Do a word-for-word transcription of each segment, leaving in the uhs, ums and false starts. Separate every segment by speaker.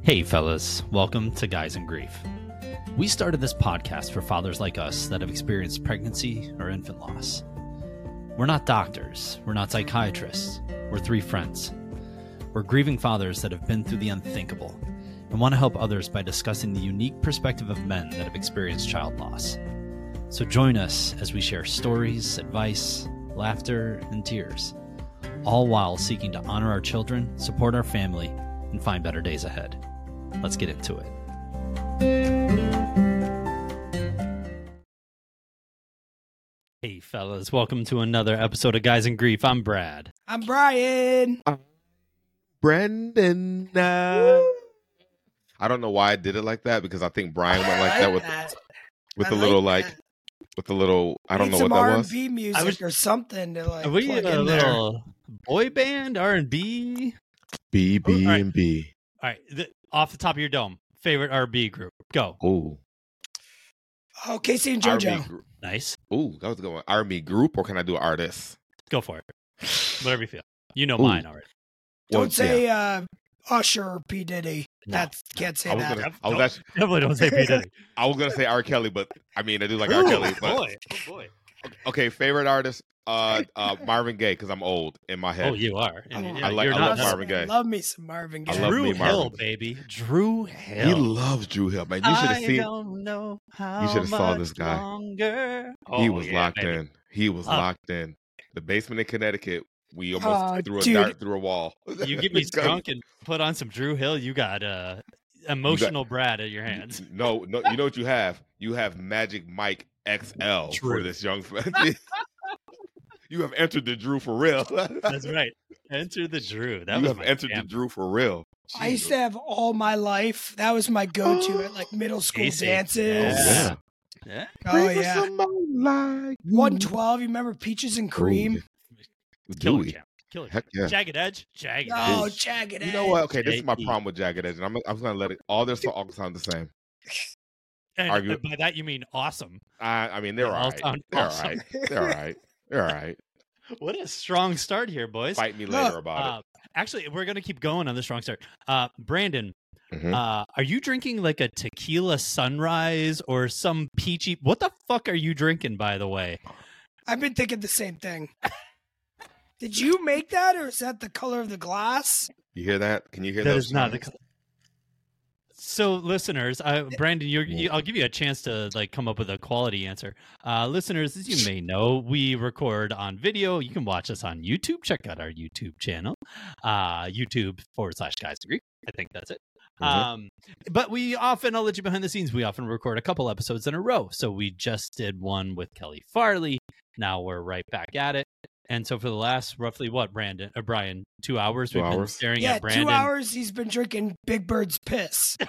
Speaker 1: Hey fellas, welcome to Guys in Grief. We started this podcast for fathers like us that have experienced pregnancy or infant loss. We're not doctors, we're not psychiatrists, we're three friends. We're grieving fathers that have been through the unthinkable and want to help others by discussing the unique perspective of men that have experienced child loss. So join us as we share stories, advice, laughter, and tears, all while seeking to honor our children, support our family, and find better days ahead. Let's get into it. Hey fellas, welcome to another episode of Guys in Grief. I'm Brad.
Speaker 2: I'm Brian.
Speaker 3: I'm Brendan. Uh, I don't know why I did it like that because I think Brian went like that with
Speaker 2: that.
Speaker 3: with
Speaker 2: I
Speaker 3: the little
Speaker 2: like
Speaker 3: like with the little I don't
Speaker 2: Need
Speaker 3: know
Speaker 2: some
Speaker 3: what that
Speaker 2: R and
Speaker 3: was.
Speaker 2: B music
Speaker 1: was-
Speaker 2: or something to like
Speaker 1: Are we
Speaker 2: plug
Speaker 1: a
Speaker 2: in there.
Speaker 1: little boy band, R and B?
Speaker 3: B B
Speaker 1: All right.
Speaker 3: and B.
Speaker 1: All right, th- off the top of your dome, favorite R and B group. Go.
Speaker 3: Ooh,
Speaker 2: Oh, Casey and
Speaker 3: R and B
Speaker 2: JoJo.
Speaker 3: group.
Speaker 1: Nice.
Speaker 3: Ooh, that was a good one. R and B group, or can I do artist?
Speaker 1: Go for it. Whatever you feel. You know
Speaker 3: Ooh.
Speaker 1: mine already.
Speaker 2: Don't
Speaker 3: Well,
Speaker 2: say
Speaker 3: yeah.
Speaker 2: uh, Usher or P. Diddy.
Speaker 1: No,
Speaker 2: That's can't say
Speaker 3: I was
Speaker 2: that.
Speaker 3: gonna. I was
Speaker 1: Don't-
Speaker 3: actually.
Speaker 1: Definitely don't say P. Diddy.
Speaker 3: I was gonna say R. Kelly, but I mean I do like R.
Speaker 1: Ooh,
Speaker 3: Kelly. But
Speaker 1: boy. Oh, boy.
Speaker 3: okay, favorite artist. Uh, uh, Marvin Gaye, because I'm old in my head.
Speaker 1: Oh, you are. And
Speaker 2: Oh,
Speaker 1: yeah,
Speaker 3: I like-
Speaker 1: you're
Speaker 3: I
Speaker 1: not
Speaker 3: love
Speaker 1: now.
Speaker 3: Marvin Gaye.
Speaker 2: Love me some Marvin Gaye.
Speaker 3: I love
Speaker 1: Drew
Speaker 3: me,
Speaker 1: Hill,
Speaker 3: Marvin.
Speaker 1: baby. Drew Hill.
Speaker 3: He loves Drew Hill, man. You should have
Speaker 1: I
Speaker 3: seen.
Speaker 1: don't know how
Speaker 3: should have saw
Speaker 1: much
Speaker 3: this guy.
Speaker 1: Longer.
Speaker 3: He
Speaker 1: Oh,
Speaker 3: was
Speaker 1: yeah,
Speaker 3: locked
Speaker 1: baby.
Speaker 3: in. He was
Speaker 1: Uh,
Speaker 3: locked in. The basement in Connecticut. We almost
Speaker 2: Oh,
Speaker 3: threw a
Speaker 2: dude.
Speaker 3: dart through a wall.
Speaker 1: You get me
Speaker 3: Because-
Speaker 1: drunk and put on some Drew Hill, you got uh, emotional Brad at your hands.
Speaker 3: No, no. You know what you have? You have Magic Mike X L
Speaker 1: True.
Speaker 3: for this young. You have entered the Drew for real.
Speaker 1: That's right. Enter the Drew. That
Speaker 3: you
Speaker 1: was
Speaker 3: have
Speaker 1: my
Speaker 3: entered
Speaker 1: jam.
Speaker 3: the Drew for real.
Speaker 2: I used to have all my life. That was my go-to at like middle school
Speaker 1: Casey.
Speaker 2: dances.
Speaker 1: Yeah.
Speaker 3: Yeah.
Speaker 1: Yeah.
Speaker 2: Oh yeah.
Speaker 3: Somebody like you.
Speaker 2: one twelve. You remember Peaches and Cream?
Speaker 3: Do
Speaker 1: Killer
Speaker 3: we?
Speaker 1: jam. Killer
Speaker 3: Heck yeah.
Speaker 1: Jagged Edge. Jagged
Speaker 2: Oh,
Speaker 1: Edge.
Speaker 2: Jagged
Speaker 3: You know what? Okay, this is my
Speaker 1: J E.
Speaker 3: problem with Jagged Edge, and I'm, I'm just gonna let it. All their songs sound the same.
Speaker 1: And
Speaker 3: argue-
Speaker 1: by that you mean awesome.
Speaker 3: I, I mean, they're
Speaker 1: They all
Speaker 3: all right.
Speaker 1: sound
Speaker 3: They're
Speaker 1: awesome.
Speaker 3: all right. They're all right. They're all right.
Speaker 1: What a strong start here, boys.
Speaker 3: Fight me
Speaker 2: Look,
Speaker 3: later about
Speaker 1: Uh, actually, we're gonna keep going on the strong start. Uh, Brandon,
Speaker 3: it. Mhm.
Speaker 1: uh, are you drinking like a tequila sunrise or some peachy? What the fuck are you drinking, by the way?
Speaker 2: I've been thinking the same thing. Did you make that, or is that the color of the glass?
Speaker 3: You hear that? Can you hear
Speaker 1: That
Speaker 3: those
Speaker 1: is not the.
Speaker 3: sounds?
Speaker 1: So, listeners, uh, Brandon, you're, you, I'll give you a chance to like come up with a quality answer. Uh, listeners, as you may know, we record on video. You can watch us on YouTube. Check out our YouTube channel, uh, YouTube forward slash Guys to Greek. I think that's it.
Speaker 3: Mhm.
Speaker 1: Um, but we often, I'll let you behind the scenes. We often record a couple episodes in a row. So we just did one with Kelly Farley. Now we're right back at it. And so for the last roughly what, Brandon or Brian, two hours,
Speaker 3: Two
Speaker 1: we've been
Speaker 3: hours.
Speaker 1: staring
Speaker 2: Yeah,
Speaker 1: at Brandon.
Speaker 2: two hours. He's been drinking Big Bird's piss.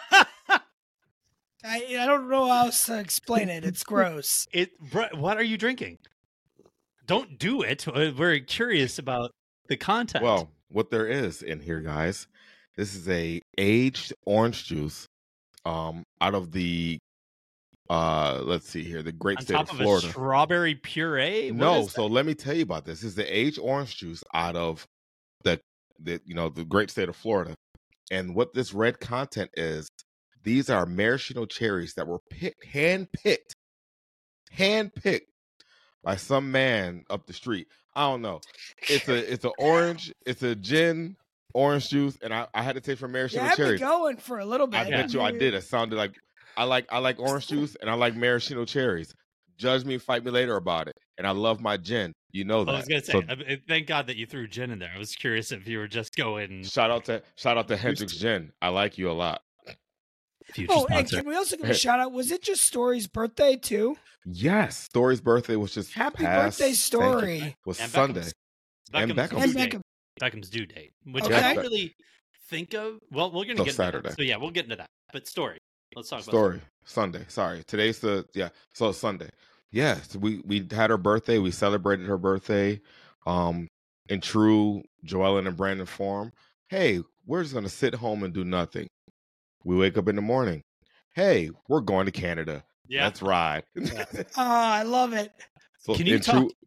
Speaker 2: I I don't know how else to explain it. It's gross.
Speaker 1: It. Br- What are you drinking? Don't do it. Uh, We're curious about the content.
Speaker 3: Well, what there is in here, guys, this is a aged orange juice, um, out of the, uh, let's see here, the great
Speaker 1: on
Speaker 3: state
Speaker 1: top
Speaker 3: of
Speaker 1: of a
Speaker 3: Florida.
Speaker 1: strawberry puree. What
Speaker 3: No,
Speaker 1: is
Speaker 3: so let me tell you about this. This is the aged orange juice out of the, the you know, the great state of Florida, and what this red content is. These are maraschino cherries that were picked, hand picked, hand picked by some man up the street. I don't know. It's a it's an orange. It's a gin orange juice, and I, I had to taste from
Speaker 2: You
Speaker 3: maraschino
Speaker 2: had me
Speaker 3: cherries.
Speaker 2: going for a little bit.
Speaker 3: I bet you I did. It sounded like I like I like orange juice and I like maraschino cherries. Judge me, fight me later about it. And I love my gin. You know that.
Speaker 1: I was gonna say.
Speaker 3: So
Speaker 1: I- I- thank God that you threw gin in there. I was curious if you were just going
Speaker 3: shout out to shout out to Hendrix Gin. I like you a lot.
Speaker 1: future
Speaker 2: Oh, and
Speaker 1: sponsor.
Speaker 2: can we also give a shout out? Was it just Story's birthday too?
Speaker 3: Yes, Story's birthday was just
Speaker 2: Happy
Speaker 3: past-
Speaker 2: birthday,
Speaker 3: thank you.
Speaker 2: Story.
Speaker 3: Was
Speaker 1: And
Speaker 3: Sunday.
Speaker 1: Beckham's-
Speaker 3: And
Speaker 1: Beckham's
Speaker 3: Beckham.
Speaker 1: due
Speaker 2: And
Speaker 1: date.
Speaker 2: Beckham.
Speaker 1: Beckham's due date, which
Speaker 2: Okay.
Speaker 1: I didn't really think of. Well, we're gonna
Speaker 3: Till
Speaker 1: get into
Speaker 3: Saturday.
Speaker 1: that. So yeah, we'll get into that. But story. Let's talk about
Speaker 3: Story Sunday. Sorry, today's the yeah. So it's Sunday. Yeah, so we we had her birthday. We celebrated her birthday. Um, in true Joellen and Brandon form. Hey, we're just gonna sit home and do nothing. We wake up in the morning. Hey, we're going to Canada.
Speaker 1: Yeah.
Speaker 3: Let's ride.
Speaker 1: Yeah.
Speaker 2: Oh, I love it.
Speaker 3: So
Speaker 1: Can you
Speaker 3: in
Speaker 1: talk?
Speaker 3: true-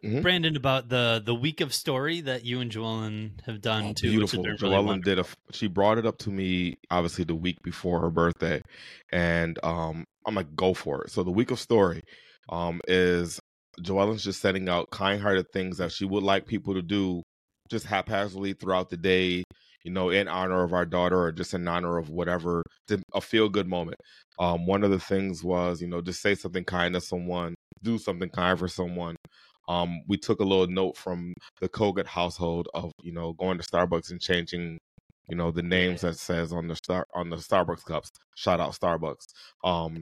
Speaker 3: Mhm.
Speaker 1: Brandon, about the the week of story that you and Joellen have done
Speaker 3: Oh,
Speaker 1: too.
Speaker 3: beautiful.
Speaker 1: Which has been really
Speaker 3: Joellen
Speaker 1: wonderful.
Speaker 3: did a. f- She brought it up to me obviously the week before her birthday, and um, I'm like, go for it. So the week of story, um, is Joellen's just setting out kind-hearted things that she would like people to do, just haphazardly throughout the day. You know, in honor of our daughter, or just in honor of whatever, to- a feel-good moment. Um, one of the things was, you know, just say something kind to someone, do something kind for someone. Um, we took a little note from the Kogut household of, you know, going to Starbucks and changing, you know, the names
Speaker 1: Yeah.
Speaker 3: that says on the star on the Starbucks cups. Shout out Starbucks. Um,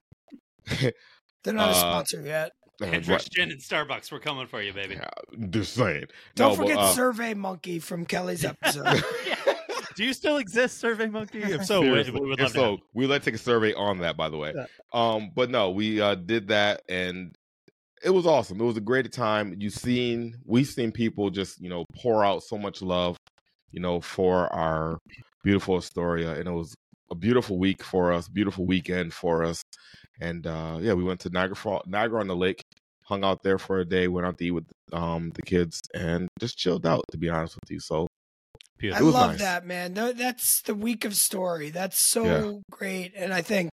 Speaker 2: They're not a
Speaker 3: uh,
Speaker 2: sponsor yet.
Speaker 3: uh,
Speaker 1: Hendrix
Speaker 3: right.
Speaker 1: Gin and Starbucks, we're coming for you, baby.
Speaker 3: Yeah, just saying.
Speaker 2: Don't
Speaker 3: no,
Speaker 2: forget
Speaker 3: but, uh,
Speaker 2: Survey Monkey from Kelly's episode.
Speaker 1: Do you still exist, Survey Monkey? If so, we,
Speaker 3: seriously.
Speaker 1: we would
Speaker 3: If
Speaker 1: love to have
Speaker 3: so, we let take a survey on that, by the way.
Speaker 1: Yeah.
Speaker 3: Um, but no, we uh, did that, and it was awesome. It was a great time. You've seen, we've seen people just, you know, pour out so much love, you know, for our beautiful Astoria, and it was a beautiful week for us, beautiful weekend for us, and uh, yeah, we went to Niagara Fall, Niagara on the Lake, hung out there for a day, went out to eat with um the kids, and just chilled out. To be honest with you, so
Speaker 2: I
Speaker 1: Beautiful.
Speaker 3: was
Speaker 2: love
Speaker 3: nice.
Speaker 2: that, man. Tho- That's the week of story. That's so
Speaker 3: Yeah.
Speaker 2: great. And I think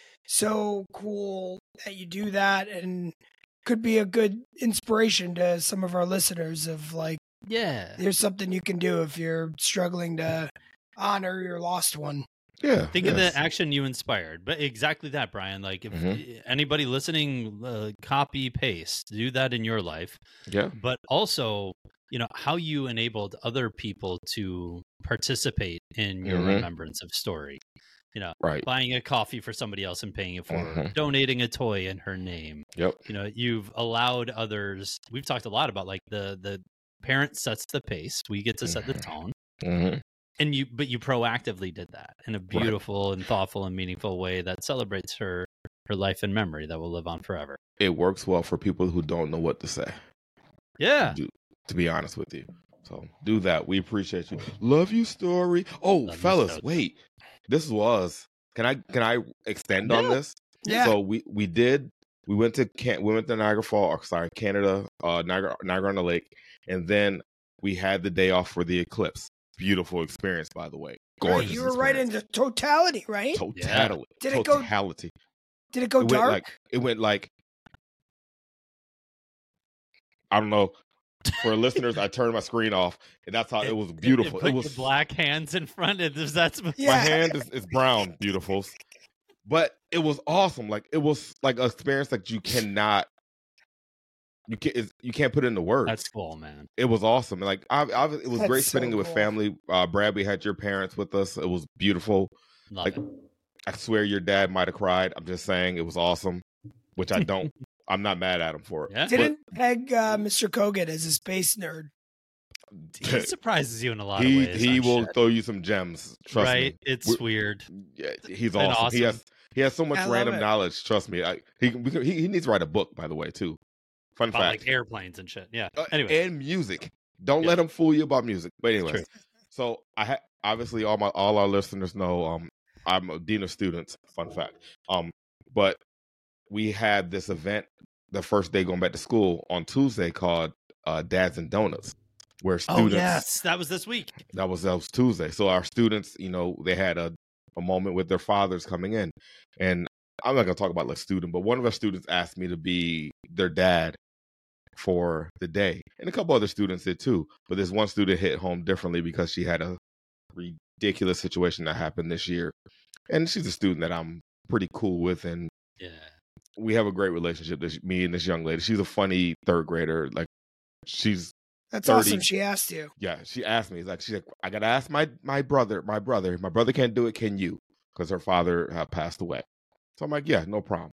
Speaker 2: so cool that you do that and could be a good inspiration to some of our listeners of like,
Speaker 1: Yeah.
Speaker 2: here's something you can do if you're struggling to honor your lost one.
Speaker 3: yeah.
Speaker 1: Think
Speaker 3: yes.
Speaker 1: of the action you inspired, but exactly that, Brian. Like, if
Speaker 3: Mhm.
Speaker 1: anybody listening, uh, copy paste, do that in your life.
Speaker 3: Yeah.
Speaker 1: But also, you know, how you enabled other people to participate in your
Speaker 3: Mhm.
Speaker 1: remembrance of story. You know,
Speaker 3: Right.
Speaker 1: buying a coffee for somebody else and paying it for, her,
Speaker 3: Mhm.
Speaker 1: donating a toy in her name.
Speaker 3: Yep.
Speaker 1: You know, you've allowed others. We've talked a lot about like the the parent sets the pace. We get to set the
Speaker 3: Mhm.
Speaker 1: tone.
Speaker 3: hmm
Speaker 1: And you, but you proactively did that in a beautiful and thoughtful and meaningful way that celebrates her, her life and memory that will live on forever.
Speaker 3: It works well for people who don't know what to say.
Speaker 1: Yeah.
Speaker 3: Do, to be honest with you, so do that. We appreciate you. Love you, story. Oh,
Speaker 1: Love you,
Speaker 3: fellas,
Speaker 1: Story.
Speaker 3: wait. This was. Can I can I extend on
Speaker 1: Yeah.
Speaker 3: this?
Speaker 2: Yeah.
Speaker 3: So we we did. We went to Can we went to Niagara Falls. Or sorry, Canada. Uh, Niagara Niagara on the Lake, and then we had the day off for the eclipse. Beautiful experience, by the way.
Speaker 2: Right,
Speaker 3: Gorgeous.
Speaker 2: you were right
Speaker 3: experience.
Speaker 2: into totality, right?
Speaker 3: totality.
Speaker 2: Did it go-
Speaker 3: totality.
Speaker 2: Did it go
Speaker 3: it went
Speaker 2: dark?
Speaker 3: like it went like I don't know. For listeners, I turned my screen off, and that's how it, was beautiful.
Speaker 1: It,
Speaker 3: It, was
Speaker 1: the black hands in front of this. That's
Speaker 2: Yeah.
Speaker 3: my hand is, is brown, beautiful, but it was awesome. Like it was like an experience that you cannot, you can't, it's, you can't put into words.
Speaker 1: that's cool, man.
Speaker 3: It was awesome. Like I, I, it was
Speaker 2: That's
Speaker 3: great
Speaker 2: so
Speaker 3: spending it with
Speaker 2: cool.
Speaker 3: family. Uh, Brad, we had your parents with us. It was beautiful.
Speaker 1: Love
Speaker 3: Like
Speaker 1: it.
Speaker 3: I swear your dad might have cried. I'm just saying it was awesome, which I don't. I'm not mad at him for it.
Speaker 1: Yeah.
Speaker 2: Didn't peg uh, Mister Kogut as a space nerd.
Speaker 1: He surprises you in a lot
Speaker 3: he
Speaker 1: of ways.
Speaker 3: he
Speaker 1: on
Speaker 3: will
Speaker 1: shit,
Speaker 3: throw you some gems. Trust
Speaker 1: right?
Speaker 3: me.
Speaker 1: It's
Speaker 3: We're-
Speaker 1: weird.
Speaker 3: Yeah, he's
Speaker 1: And
Speaker 3: awesome. He
Speaker 1: awesome.
Speaker 3: has he has so much
Speaker 2: I love
Speaker 3: random
Speaker 2: it.
Speaker 3: knowledge. Trust me. I, he, we can- he he needs to write a book, by the way, too. Fun
Speaker 1: About
Speaker 3: fact.
Speaker 1: like airplanes and shit. Yeah.
Speaker 3: Uh,
Speaker 1: Anyway,
Speaker 3: and music. Don't
Speaker 1: Yeah.
Speaker 3: let him fool you about music. But anyways,
Speaker 1: true.
Speaker 3: so I ha- obviously all my all our listeners know um I'm a dean of students. Fun fact. Um, but we had this event the first day going back to school on Tuesday called uh, Dads and Donuts, where
Speaker 1: Oh
Speaker 3: students.
Speaker 1: yes, that was this week.
Speaker 3: That was that was Tuesday. So our students, you know, they had a, a moment with their fathers coming in. And I'm not gonna talk about like student, but one of our students asked me to be their dad for the day. And a couple other students did too. But this one student hit home differently because she had a ridiculous situation that happened this year. And she's a student that I'm pretty cool with, and
Speaker 1: Yeah.
Speaker 3: we have a great relationship. This me and this young lady. She's a funny third grader. Like she's
Speaker 2: That's
Speaker 3: thirty.
Speaker 2: awesome. She asked you.
Speaker 3: Yeah, she asked me. It's like she's like, I gotta ask my my brother, my brother. My brother can't do it. Can you? Because her father had passed away. So I'm like, yeah, no problem.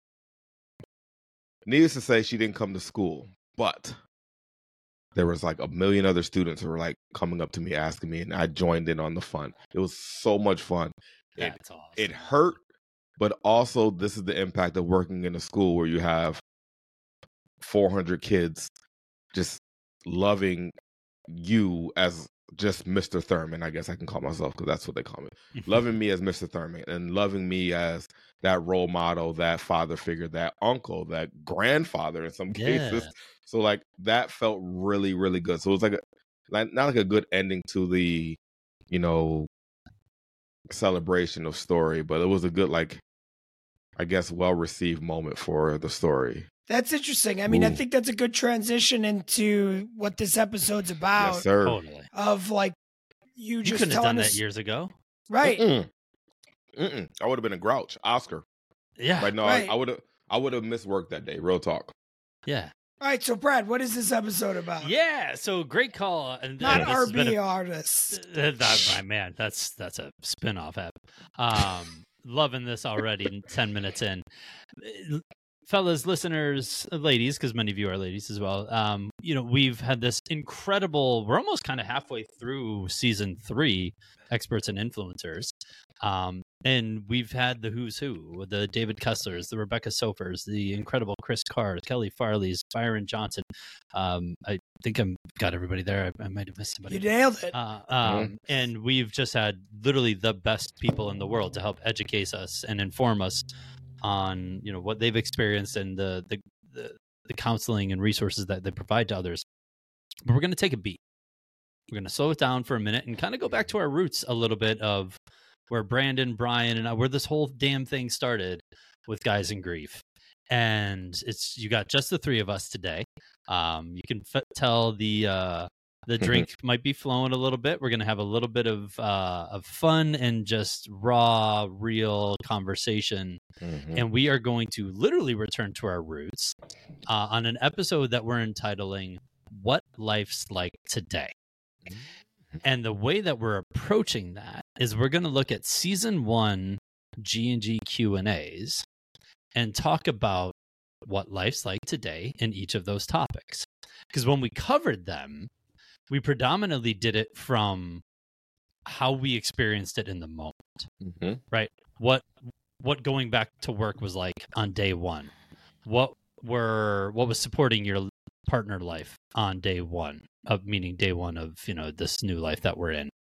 Speaker 3: Needless to say, she didn't come to school, but there was like a million other students who were like coming up to me asking me, and I joined in on the fun. It was so much fun. It
Speaker 1: That's awesome.
Speaker 3: it hurt, but also this is the impact of working in a school where you have four hundred kids just loving you as just Mister Thurman, I guess I can call myself, because that's what they call me. Loving me as Mister Thurman and loving me as that role model, that father figure, that uncle, that grandfather in some cases.
Speaker 1: Yeah.
Speaker 3: So like that felt really, really good. So it was like a, like not like a good ending to the, you know, celebration of story, but it was a good, like, I guess, well-received moment for the story.
Speaker 2: That's interesting. I mean,
Speaker 3: Ooh.
Speaker 2: I think that's a good transition into what this episode's about.
Speaker 3: Yes, sir.
Speaker 1: Totally.
Speaker 2: Of like you,
Speaker 1: You
Speaker 2: just
Speaker 1: couldn't have
Speaker 2: telling
Speaker 1: done
Speaker 2: us,
Speaker 1: that years ago.
Speaker 2: right?
Speaker 3: Mm-mm. Mm-mm. I would have been a grouch, Oscar.
Speaker 1: Yeah.
Speaker 3: Right? No,
Speaker 2: Right.
Speaker 3: I would have. I would have missed work that day. Real talk.
Speaker 1: Yeah.
Speaker 2: All right, so Brad, what is this episode about?
Speaker 1: Yeah. So great call. And
Speaker 2: Not
Speaker 1: and this
Speaker 2: R
Speaker 1: has been
Speaker 2: B
Speaker 1: a-
Speaker 2: artists.
Speaker 1: Uh, that, my man, that's that's a spin-off app. Um, loving this already in ten minutes in. Uh, Fellas, listeners, ladies, because many of you are ladies as well. Um, you know, we've had this incredible, we're almost kind of halfway through season three, Experts and Influencers. Um, and we've had the who's who, the David Kesslers, the Rebecca Sofers, the incredible Chris Carr, Kelly Farley's, Byron Johnson. Um, I think I've got everybody there. I, I might have missed somebody.
Speaker 2: You nailed it.
Speaker 1: Uh, um, and we've just had literally the best people in the world to help educate us and inform us on, you know, what they've experienced and the the the, the counseling and resources that they provide to others. But we're going to take a beat. We're going to slow it down for a minute and kind of go back to our roots a little bit of where Brandon, Brian, and I, where this whole damn thing started with Guys in Grief. And it's you got just the three of us today. Um, you can f- tell the uh, the drink might be flowing a little bit. We're going to have a little bit of uh, of fun and just raw, real conversation.
Speaker 3: Mm-hmm.
Speaker 1: And we are going to literally return to our roots uh, on an episode that we're entitling "What Life's Like Today." And the way that we're approaching that is we're going to look at season one G and G Q and A's and talk about what life's like today in each of those topics. Because when we covered them, we predominantly did it from how we experienced it in the moment,
Speaker 3: Mm-hmm.
Speaker 1: right? What what going back to work was like on day one. What were what was supporting your partner life on day one, of meaning day one of, you know, this new life that we're in.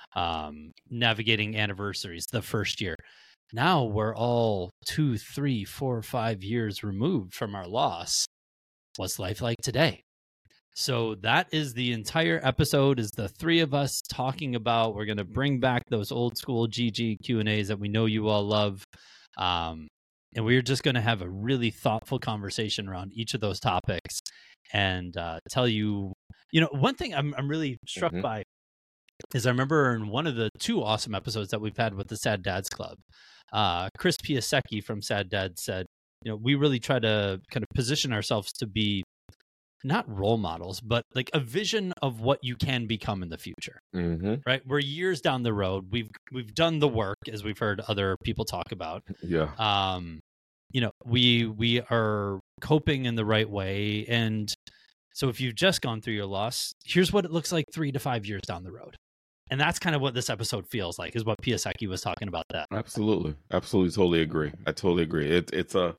Speaker 1: Um, navigating anniversaries, the first year. Now we're all two, three, four, five years removed from our loss. What's life like today? So that is the entire episode, is the three of us talking about, we're going to bring back those old school G G Q and A's that we know you all love. Um, and we're just going to have a really thoughtful conversation around each of those topics and uh, tell you, you know, one thing I'm, I'm really struck
Speaker 3: Mhm.
Speaker 1: by is I remember in one of the two awesome episodes that we've had with the Sad Dads Club, uh, Chris Piasecki from Sad Dad said, you know, we really try to kind of position ourselves to be not role models, but like a vision of what you can become in the future,
Speaker 3: Mm-hmm.
Speaker 1: right? We're years down the road. We've, we've done the work, as we've heard other people talk about.
Speaker 3: Yeah.
Speaker 1: Um, you know, we, we are coping in the right way. And so if you've just gone through your loss, here's what it looks like three to five years down the road. And that's kind of what this episode feels like, is what Piasecki was talking about that.
Speaker 3: Absolutely. Absolutely. Totally agree. I totally agree. It, it's a,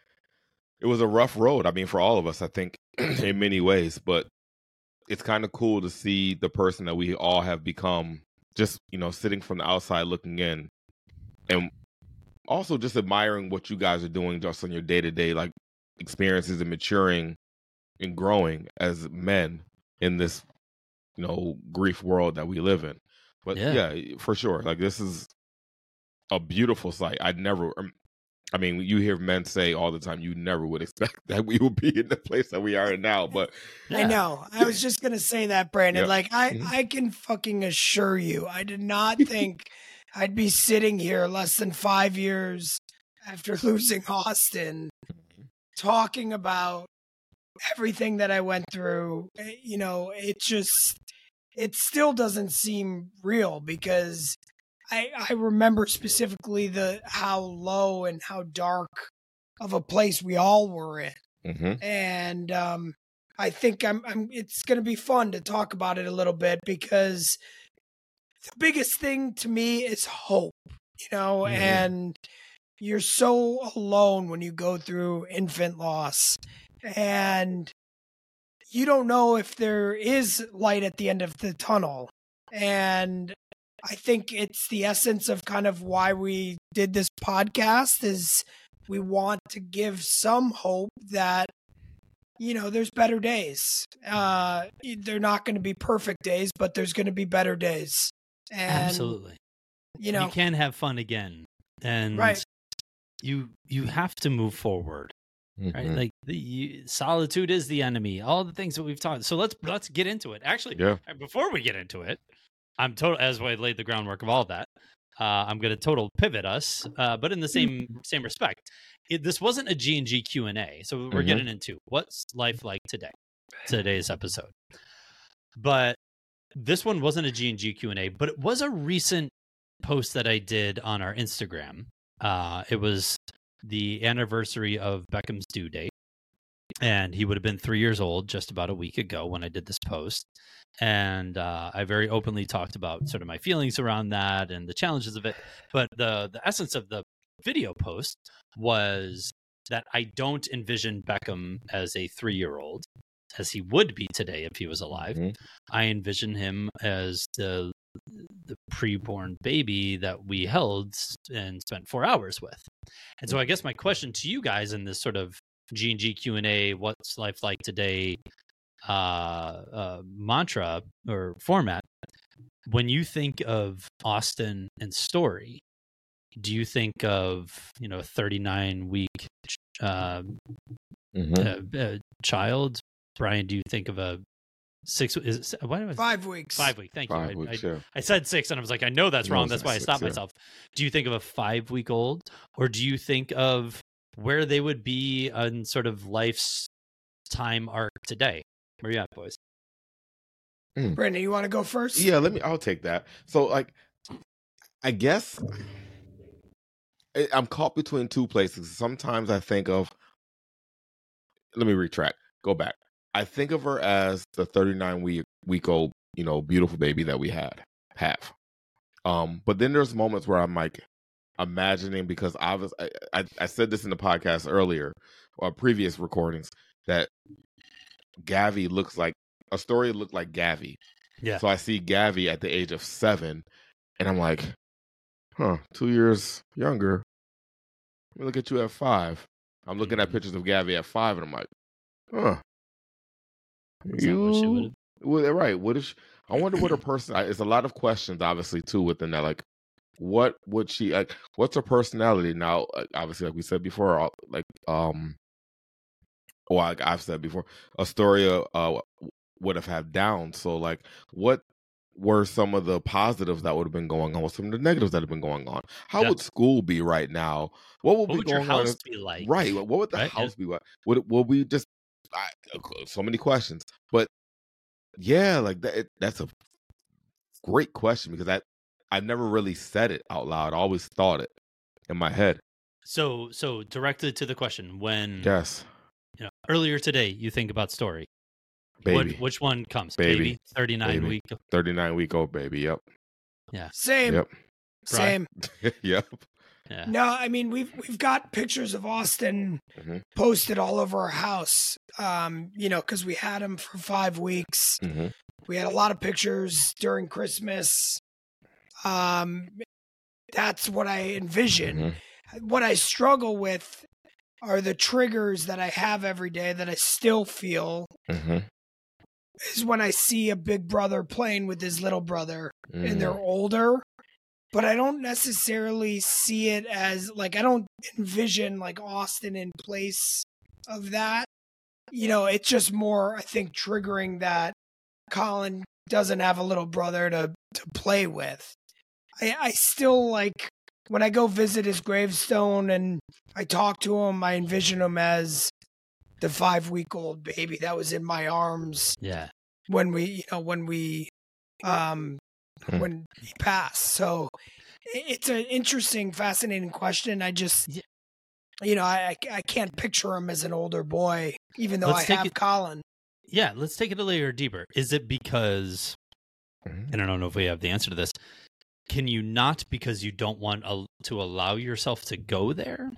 Speaker 3: it was a rough road. I mean, for all of us, I think in many ways, but it's kind of cool to see the person that we all have become, just, you know, sitting from the outside looking in, and also just admiring what you guys are doing just on your day to day, like, experiences and maturing and growing as men in this, you know, grief world that we live in. But
Speaker 1: Yeah.
Speaker 3: yeah, for sure. Like, this is a beautiful sight. I'd never, um, I mean, you hear men say all the time, you never would expect that we would be in the place that we are in now. But
Speaker 2: I know. I was just gonna say that, Brandon.
Speaker 3: Yep.
Speaker 2: Like, I,
Speaker 3: Mhm.
Speaker 2: I can fucking assure you, I did not think I'd be sitting here less than five years after losing Austin, talking about everything that I went through. Eh, You know, it just, it still doesn't seem real, because I, I remember specifically the how low and how dark of a place we all were in.
Speaker 3: Mhm.
Speaker 2: And um, I think I'm, I'm. It's going to be fun to talk about it a little bit, because the biggest thing to me is hope. You know,
Speaker 3: Mhm.
Speaker 2: and you're so alone when you go through infant loss, and you don't know if there is light at the end of the tunnel. And I think it's the essence of kind of why we did this podcast is we want to give some hope that, you know, there's better days. Uh, they're not going to be perfect days, but there's going to be better days. And,
Speaker 1: Absolutely.
Speaker 2: You know,
Speaker 1: you can have fun again, and
Speaker 2: right.
Speaker 1: you you have to move forward.
Speaker 3: Mhm.
Speaker 1: Right, like the you, solitude is the enemy. All the things that we've talked. So let's let's get into it. Actually,
Speaker 3: Yeah.
Speaker 1: before we get into it, I'm total as I laid the groundwork of all of that. Uh, I'm going to total pivot us, uh, but in the same same respect. It, this wasn't a G and G Q and A, so we're
Speaker 3: Mhm.
Speaker 1: getting into what's life like today. Today's episode, but this one wasn't a G and G Q and A, but it was a recent post that I did on our Instagram. Uh, it was the anniversary of Beckham's due date, and he would have been three years old just about a week ago when I did this post. And uh, I very openly talked about sort of my feelings around that and the challenges of it. But the the essence of the video post was that I don't envision Beckham as a three-year-old, as he would be today if he was alive.
Speaker 3: Mhm.
Speaker 1: I envision him as the the preborn baby that we held and spent four hours with. And so I guess my question to you guys in this sort of G and G Q and A, what's life like today uh, uh, mantra or format, when you think of Austin and Story, do you think of, you know, a thirty-nine week uh,
Speaker 3: Mhm.
Speaker 1: uh, uh, child? Brian, do you think of a six? Is it, what was
Speaker 2: Five weeks.
Speaker 1: Five week. Thank you.
Speaker 3: Five
Speaker 1: I,
Speaker 3: weeks,
Speaker 1: I,
Speaker 3: yeah.
Speaker 1: I said six, and I was like, I know that's
Speaker 3: No,
Speaker 1: wrong.
Speaker 3: it's
Speaker 1: That's why I
Speaker 3: six,
Speaker 1: stopped
Speaker 3: yeah.
Speaker 1: myself. Do you think of a five week old, or do you think of where they would be on sort of life's time arc today? Where you at, boys?
Speaker 2: Brandon, you want to go first?
Speaker 3: Yeah, let me. I'll take that. So, like, I guess I- I'm caught between two places. Sometimes I think of. Let me retract. Go back. I think of her as the thirty-nine week week old, you know, beautiful baby that we had have. Um, but then there's moments where I'm like imagining, because I was I, I, I said this in the podcast earlier or previous recordings, that Gavi looks like a story looked like Gavi.
Speaker 1: Yeah.
Speaker 3: So I see Gavi at the age of seven, and I'm like, huh, two years younger. Let me look at you at five. I'm looking at pictures of Gavi at five, and I'm like, huh.
Speaker 1: Is that what she
Speaker 3: You,
Speaker 1: would've-
Speaker 3: well, right? What if? She, I wonder what her person. It's a lot of questions, obviously, too, within that. Like, what would she like? What's her personality now? Like, obviously, like we said before, uh, like um, well, like I've said before, Astoria uh would have had down. So, like, what were some of the positives that would have been going on? What some of the negatives that have been going on? How
Speaker 1: Yeah.
Speaker 3: would school be right now? What would
Speaker 1: What
Speaker 3: be
Speaker 1: would your
Speaker 3: going on?
Speaker 1: house
Speaker 3: if-
Speaker 1: be like?
Speaker 3: Right. What would the
Speaker 1: Right, yeah.
Speaker 3: house be like? Would it, would we just? I, so many questions, but yeah, like that. It, that's a great question, because I I never really said it out loud. I always thought it in my head.
Speaker 1: So, so directly to the question, when
Speaker 3: Yes,
Speaker 1: you know earlier today, you think about Story.
Speaker 3: baby,
Speaker 1: What, which one comes?
Speaker 3: Baby.
Speaker 1: thirty-nine
Speaker 3: Baby.
Speaker 1: week.
Speaker 3: thirty-nine week old baby. Yep,
Speaker 2: Same.
Speaker 3: yep,
Speaker 2: Same.
Speaker 3: yep.
Speaker 1: Yeah.
Speaker 2: No, I mean we've we've got pictures of Austin
Speaker 3: Mhm.
Speaker 2: posted all over our house. Um, you know, because we had him for five weeks.
Speaker 3: hmm
Speaker 2: We had a lot of pictures during Christmas. Um, that's what I envision.
Speaker 3: hmm
Speaker 2: What I struggle with are the triggers that I have every day that I still feel
Speaker 3: hmm
Speaker 2: is when I see a big brother playing with his little brother and they're
Speaker 3: Mm.
Speaker 2: older. But I don't necessarily see it as like I don't envision like Austin in place of that. You know, it's just more I think triggering that Colin doesn't have a little brother to to play with. I I still like when I go visit his gravestone and I talk to him, I envision him as the five week old baby that was in my arms
Speaker 1: Yeah.
Speaker 2: when we you know when we um
Speaker 3: Hmm.
Speaker 2: when he passed. So i- it's an interesting, fascinating question. I just,
Speaker 1: Yeah.
Speaker 2: you know, I I I can't picture him as an older boy, even though
Speaker 1: Let's
Speaker 2: I
Speaker 1: take
Speaker 2: have
Speaker 1: it-
Speaker 2: Colin.
Speaker 1: Yeah. Let's take it a layer deeper. Is it because,
Speaker 3: Mhm.
Speaker 1: and I don't know if we have the answer to this, can you not because you don't want a, to allow yourself to go there?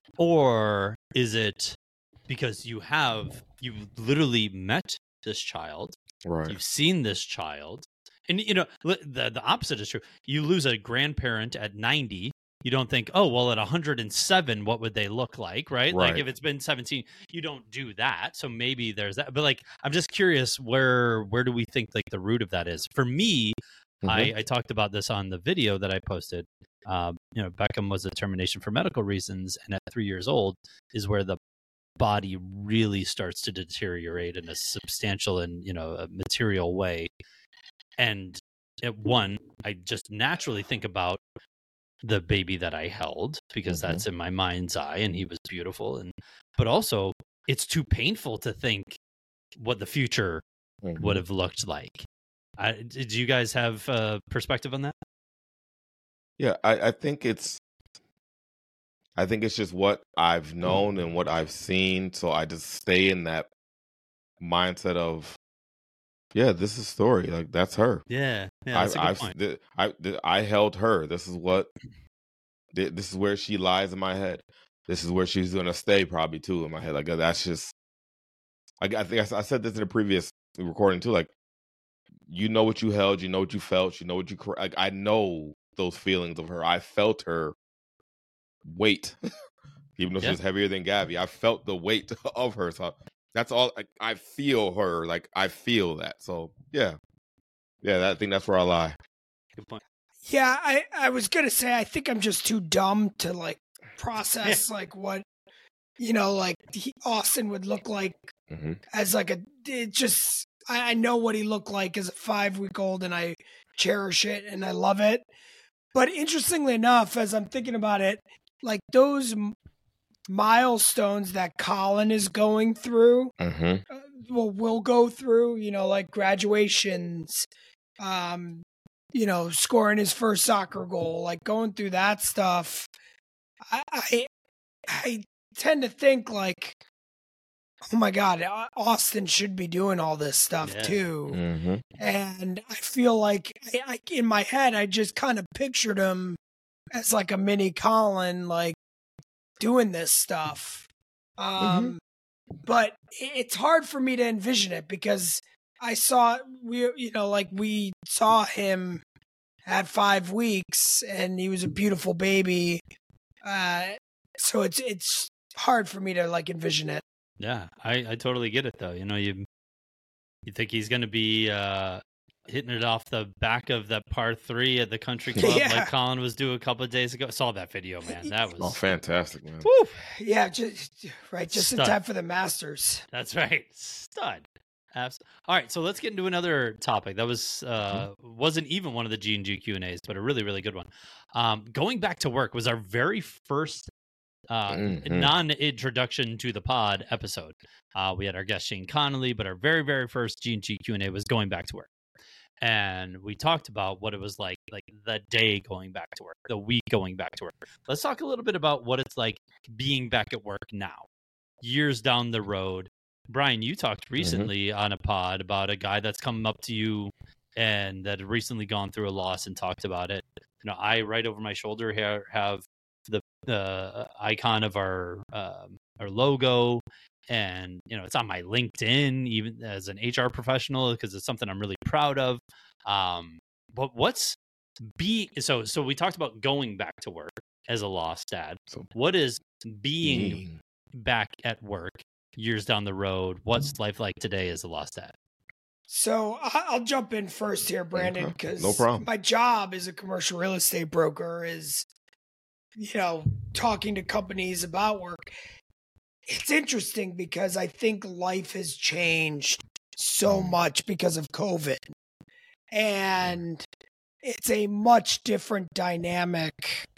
Speaker 1: Or is it because you have, you literally met this child,
Speaker 3: Right.
Speaker 1: you've seen this child, And, you know, li- the, the opposite is true. You lose a grandparent at ninety. You don't think, oh, well, at one hundred seven, what would they look like, right? Like
Speaker 3: Right.
Speaker 1: if it's been seventeen, you don't do that. So maybe there's that. But like, I'm just curious, where where do we think like the root of that is? For me,
Speaker 3: Mhm.
Speaker 1: I, I talked about this on the video that I posted. Um, you know, Beckham was a termination for medical reasons, and at three years old is where the body really starts to deteriorate in a substantial and, you know, a material way. And at one, I just naturally think about the baby that I held because
Speaker 3: Mhm.
Speaker 1: that's in my mind's eye, and he was beautiful. And but also, it's too painful to think what the future
Speaker 3: Mhm.
Speaker 1: would have looked like. I, did you guys have a perspective on that?
Speaker 3: Yeah, I, I think it's I think it's just what I've known and what I've seen. So I just stay in that mindset of, yeah, this is story. Like that's her.
Speaker 1: Yeah, yeah, that's a
Speaker 3: I,
Speaker 1: good
Speaker 3: I've
Speaker 1: point.
Speaker 3: th- I th- I held her. This is what th- this is where she lies in my head. This is where she's gonna stay probably too in my head. Like that's just. I, I think I, s- I said this in a previous recording too. Like you know what you held, you know what you felt, you know what you. cr- Like I know those feelings of her. I felt her weight. Even though she
Speaker 1: Yeah.
Speaker 3: was heavier than Gabby, I felt the weight of her. So that's all. Like, I feel her. Like I feel that. So yeah, yeah. That, I think that's where I lie.
Speaker 1: Good point.
Speaker 2: Yeah, I, I was gonna say I think I'm just too dumb to like process like what you know like he, Austin would look like
Speaker 3: Mm-hmm.
Speaker 2: as like a it just I, I know what he looked like as a five week old and I cherish it and I love it. But interestingly enough, as I'm thinking about it, like those m- milestones that Colin is going through,
Speaker 3: Mm-hmm.
Speaker 2: uh, will will go through, you know, like graduations, um, you know, scoring his first soccer goal, like going through that stuff. I I, I tend to think like, oh my God, Au- Austin should be doing all this stuff
Speaker 1: Yeah.
Speaker 2: too.
Speaker 3: Mm-hmm.
Speaker 2: And I feel like I, I, in my head, I just kind of pictured him as like a mini Colin, like doing this stuff. Um, But i- it's hard for me to envision it because I saw we, you know, like we saw him at five weeks and he was a beautiful baby. Uh, so it's it's hard for me to like envision it.
Speaker 1: Yeah, I, I totally get it though. You know, you you think he's going to be uh, hitting it off the back of that par three at the country club
Speaker 2: Yeah.
Speaker 1: like Colin was doing a couple of days ago. I saw that video, man. That was
Speaker 3: Oh, fantastic, man.
Speaker 1: Woo!
Speaker 2: Yeah, just right, just in
Speaker 1: Stud.
Speaker 2: time for the Masters.
Speaker 1: That's right, stud. Abs- All right, so let's get into another topic that was uh, wasn't even one of the G and G Q and A's, but a really really good one. Um, going back to work was our very first uh,
Speaker 3: Mhm.
Speaker 1: non-introduction to the pod episode. Uh, we had our guest Shane Connolly, but our very very first G and G Q and A was going back to work, and we talked about what it was like, like the day going back to work, the week going back to work. Let's talk a little bit about what it's like being back at work now, years down the road. Brian, you talked recently on a pod about a guy that's come up to you and that had recently gone through a loss and talked about it. You know, I right over my shoulder here have the uh, icon of our um, our logo, and you know it's on my LinkedIn even as an H R professional because it's something I'm really proud of. Um, but what's be so so we talked about going back to work as a lost dad.
Speaker 3: So
Speaker 1: What is being
Speaker 3: being-
Speaker 1: back at work years down the road? What's life like today as a lost dad?
Speaker 2: So I- I'll jump in first here, Brandon,
Speaker 3: Okay.
Speaker 2: because
Speaker 3: No problem.
Speaker 2: my job as a commercial real estate broker is, you know, talking to companies about work. It's interesting because I think life has changed so
Speaker 3: Mm.
Speaker 2: much because of COVID. And it's a much different dynamic.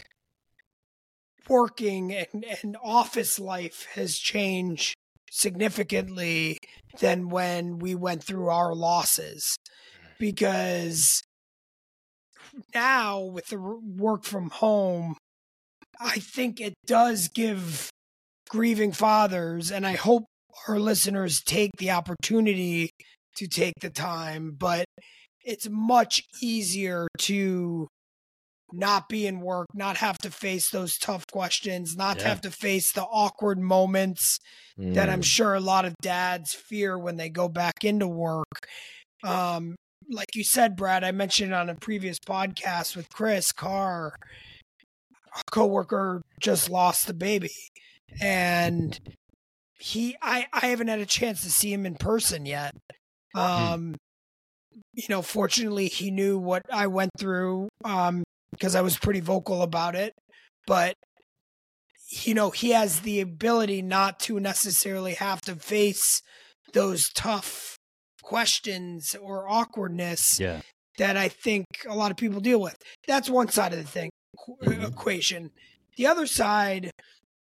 Speaker 2: Working and, and office life has changed significantly than when we went through our losses, because now with the r- work from home, I think it does give grieving fathers, and I hope our listeners take the opportunity to take the time, but it's much easier to not be in work, not have to face those tough questions, not
Speaker 1: Yeah.
Speaker 2: have to face the awkward moments that I'm
Speaker 3: Mm.
Speaker 2: sure a lot of dads fear when they go back into work. Um, like you said, Brad, I mentioned on a previous podcast with Chris Carr, a coworker just lost the baby, and he, I, I haven't had a chance to see him in person yet. Um, mm. You know, fortunately, he knew what I went through, um, because I was pretty vocal about it, but you know, he has the ability not to necessarily have to face those tough questions or awkwardness
Speaker 1: yeah.
Speaker 2: that I think a lot of people deal with. That's one side of the thing, mm-hmm. equation. The other side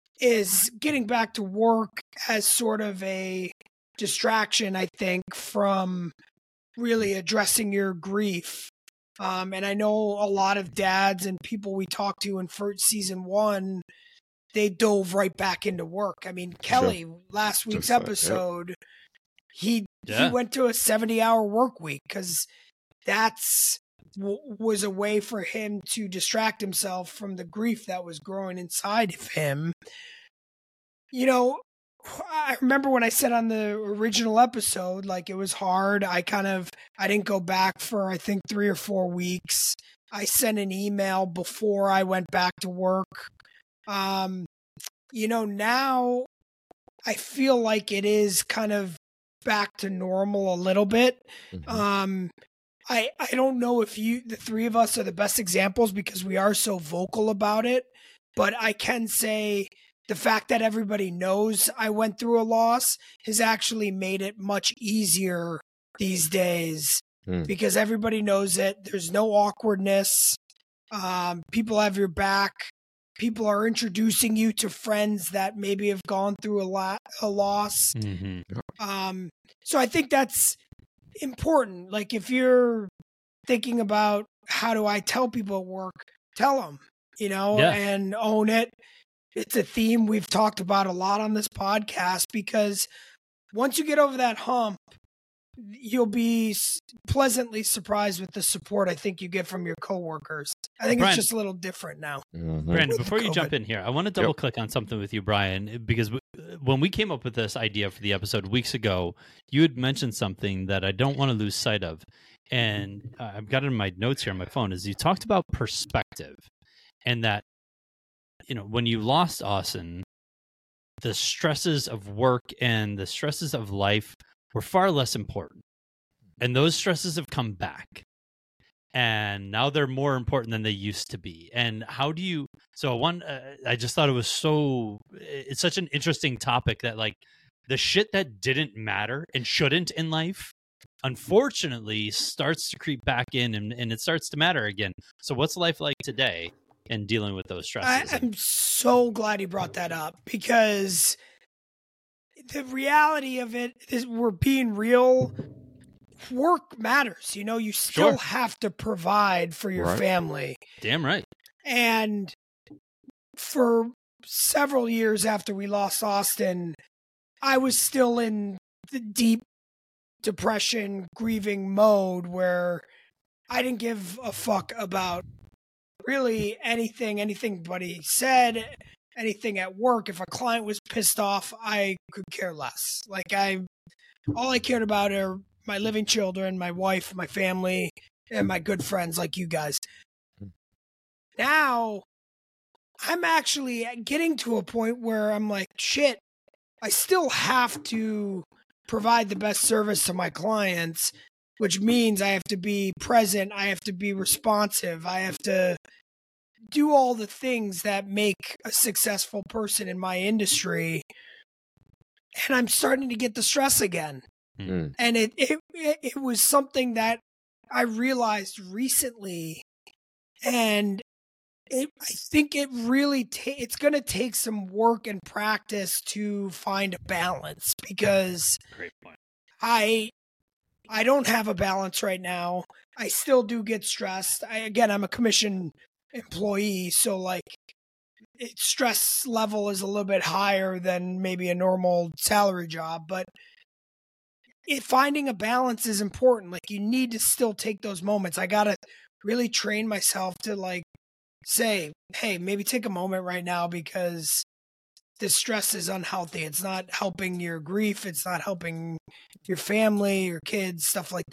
Speaker 2: is getting back to work as sort of a distraction, I think, from really addressing your grief. Um, and I know a lot of dads and people we talked to in first season one, they dove right back into work. I mean, Kelly, sure. last week's Just episode, like, yep. he yeah. he went to a seventy-hour work week because that's w- was a way for him to distract himself from the grief that was growing inside of him. You know, I remember when I said on the original episode, like, it was hard. I kind of, I didn't go back for, I think, three or four weeks. I sent an email before I went back to work. Um, you know, now I feel like it is kind of back to normal a little bit. Mm-hmm. Um, I, I don't know if you, the three of us are the best examples because we are so vocal about it, but I can say the fact that everybody knows I went through a loss has actually made it much easier these days mm. because everybody knows it. There's no awkwardness. Um, people have your back. People are introducing you to friends that maybe have gone through a lot, a loss.
Speaker 1: Mm-hmm.
Speaker 2: Um, so I think that's important. Like, if you're thinking about how do I tell people at work, tell them, you know, yeah. and own it. It's a theme we've talked about a lot on this podcast because once you get over that hump, you'll be pleasantly surprised with the support I think you get from your coworkers. I think Brian, it's just a little different now.
Speaker 1: Mm-hmm. Brandon, before you jump in here, I want to double yep. click on something with you, Brian, because when we came up with this idea for the episode weeks ago, you had mentioned something that I don't want to lose sight of. And uh, I've got it in my notes here on my phone, is you talked about perspective and that, you know, when you lost Austin, the stresses of work and the stresses of life were far less important. And those stresses have come back. And now they're more important than they used to be. And how do you, so one, uh, I just thought it was so, it's such an interesting topic that, like, the shit that didn't matter and shouldn't in life, unfortunately, starts to creep back in and, and it starts to matter again. So what's life like today and dealing with those stresses?
Speaker 2: I, I'm so glad you brought that up because the reality of it is we're being real. Work matters. You know, you still sure. have to provide for your
Speaker 3: right.
Speaker 2: family.
Speaker 1: Damn right.
Speaker 2: And for several years after we lost Austin, I was still in the deep depression, grieving mode where I didn't give a fuck about really anything, anything anybody said, anything at work. If a client was pissed off, I could care less. Like, I, all I cared about are my living children, my wife, my family, and my good friends like you guys. Now, I'm actually getting to a point where I'm like, shit, I still have to provide the best service to my clients, which means I have to be present, I have to be responsive, I have to do all the things that make a successful person in my industry. And I'm starting to get the stress again.
Speaker 1: Mm.
Speaker 2: And it, it it was something that I realized recently, and it, I think it really ta- it's going to take some work and practice to find a balance because
Speaker 1: Great point.
Speaker 2: I I don't have a balance right now. I still do get stressed. I, again, I'm a commission employee, so like its stress level is a little bit higher than maybe a normal salary job, but It, finding a balance is important. Like, you need to still take those moments. I got to really train myself to, like, say, hey, maybe take a moment right now because this stress is unhealthy. It's not helping your grief. It's not helping your family, your kids, stuff like that.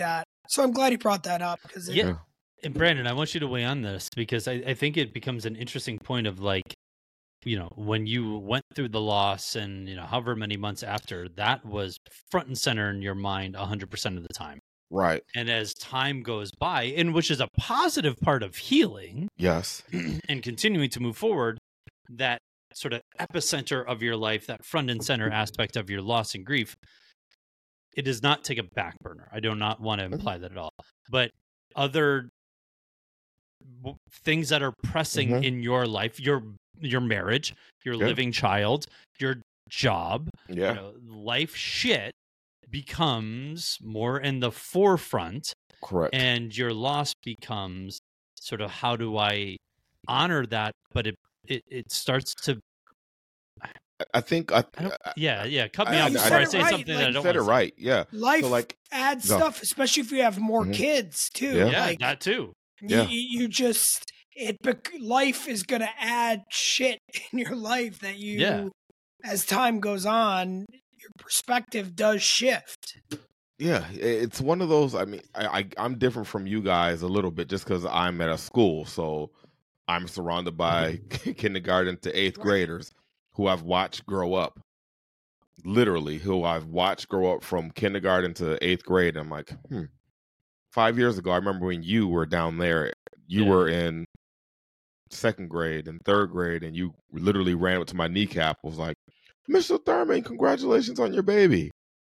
Speaker 2: So I'm glad he brought that up because
Speaker 1: Yeah. yeah. And Brandon, I want you to weigh on this because I, I think it becomes an interesting point of like, you know, when you went through the loss and, you know, however many months after, that was front and center in your mind one hundred percent of the time.
Speaker 3: Right.
Speaker 1: And as time goes by, and which is a positive part of healing.
Speaker 3: Yes.
Speaker 1: And continuing to move forward, that sort of epicenter of your life, that front and center aspect of your loss and grief, it does not take a back burner. I do not want to imply that at all. But other w- things that are pressing
Speaker 3: Mhm.
Speaker 1: in your life, your your marriage, your
Speaker 3: Yeah.
Speaker 1: living child, your job,
Speaker 3: Yeah.
Speaker 1: you know, life shit becomes more in the forefront,
Speaker 3: Correct.
Speaker 1: and your loss becomes sort of how do I honor that, but it it, it starts to
Speaker 3: I think I,
Speaker 1: I don't,
Speaker 3: I-
Speaker 1: yeah yeah cut me
Speaker 3: I-
Speaker 1: off
Speaker 3: I-
Speaker 1: before
Speaker 3: I
Speaker 1: I,
Speaker 3: said
Speaker 1: say
Speaker 2: it right,
Speaker 1: something
Speaker 2: like-
Speaker 1: that I
Speaker 3: you
Speaker 1: don't
Speaker 3: said it
Speaker 1: want to
Speaker 3: right. Yeah.
Speaker 2: life
Speaker 3: So like,
Speaker 2: adds
Speaker 3: go.
Speaker 2: stuff, especially if you have more
Speaker 3: Mhm.
Speaker 2: kids too.
Speaker 3: Yeah.
Speaker 1: yeah
Speaker 2: Like
Speaker 1: that too
Speaker 2: you,
Speaker 3: Yeah.
Speaker 2: you you just it bec- life is gonna add shit in your life that you
Speaker 1: Yeah.
Speaker 2: as time goes on, your perspective does shift.
Speaker 3: yeah, i- it's one of those. I mean, I, I I'm different from you guys a little bit just because I'm at a school, so I'm surrounded by kindergarten to eighth
Speaker 2: Right.
Speaker 3: graders who I've watched grow up. Literally, who I've watched grow up from kindergarten to eighth grade. I'm like, hmm. Five years ago, I remember when you were down there. You
Speaker 1: Yeah.
Speaker 3: were in second grade and third grade, and you literally ran up to my kneecap. Was like, Mister Thurman, congratulations on your baby.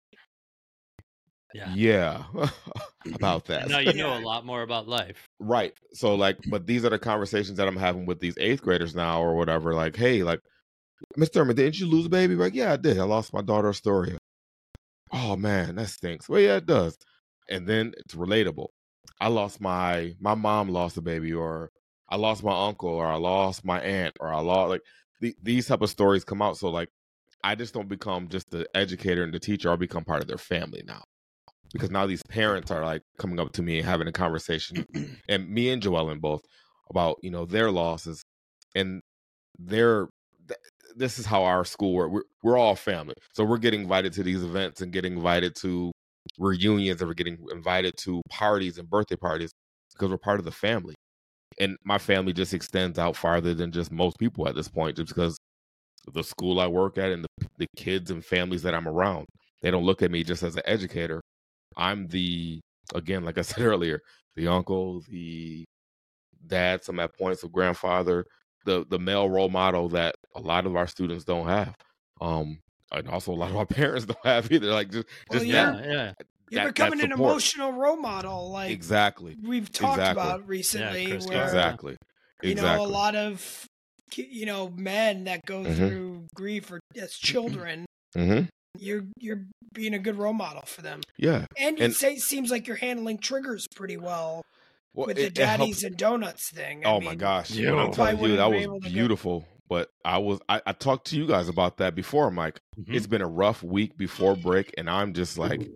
Speaker 1: yeah
Speaker 3: Yeah, about that.
Speaker 1: And now you know
Speaker 2: Yeah.
Speaker 1: a lot more about life.
Speaker 3: Right. So like, but these are the conversations that I'm having with these eighth graders now or whatever. Like, hey, like, Mister Thurman, didn't you lose a baby? Like, yeah, I did. I lost my daughter Astoria. Oh man, that stinks. Well, yeah, it does. And then it's relatable. I lost my my mom lost a baby, or I lost my uncle, or I lost my aunt, or I lost like the, these type of stories come out. So like, I just don't become just the educator and the teacher. I become part of their family now. Because now these parents are like coming up to me and having a conversation, and me and Joellen both about you know their losses, and their th- this is how our school works. We're we're all family, so we're getting invited to these events and getting invited to reunions, and we're getting invited to parties and birthday parties because we're part of the family. And my family just extends out farther than just most people at this point, just because of the school I work at and the, the kids and families that I'm around. They don't look at me just as an educator. I'm the, again, like I said earlier, the uncle, the dad, some at points of grandfather, the the male role model that a lot of our students don't have. Um, and also a lot of our parents don't have either. Like just,
Speaker 2: Well,
Speaker 3: just
Speaker 2: yeah.
Speaker 3: that,
Speaker 1: Yeah, yeah.
Speaker 2: You're
Speaker 3: that-
Speaker 2: becoming
Speaker 3: that
Speaker 2: an
Speaker 3: support.
Speaker 2: emotional role model, like
Speaker 3: Exactly.
Speaker 2: we've talked
Speaker 3: Exactly.
Speaker 2: about recently,
Speaker 1: Chris
Speaker 2: where
Speaker 3: Exactly.
Speaker 2: you
Speaker 3: Exactly.
Speaker 2: know a lot of ki- you know men that go
Speaker 3: Mhm.
Speaker 2: through grief or as children.
Speaker 3: hmm
Speaker 2: You're you're being a good role model for them,
Speaker 3: Yeah.
Speaker 2: and, it
Speaker 3: And-
Speaker 2: say, seems like you're handling triggers pretty well
Speaker 3: Well,
Speaker 2: with
Speaker 3: it-
Speaker 2: the
Speaker 3: it helps-
Speaker 2: daddies and donuts thing. I
Speaker 3: Oh my
Speaker 2: mean,
Speaker 3: gosh!
Speaker 1: Yeah.
Speaker 3: When I'm
Speaker 2: Probably
Speaker 3: telling you, that
Speaker 2: wouldn't be
Speaker 3: was
Speaker 2: able to go-
Speaker 3: beautiful. But I was, I, I talked to you guys about that before. I'm like,
Speaker 1: Mhm.
Speaker 3: it's been a rough week before break, and I'm just like,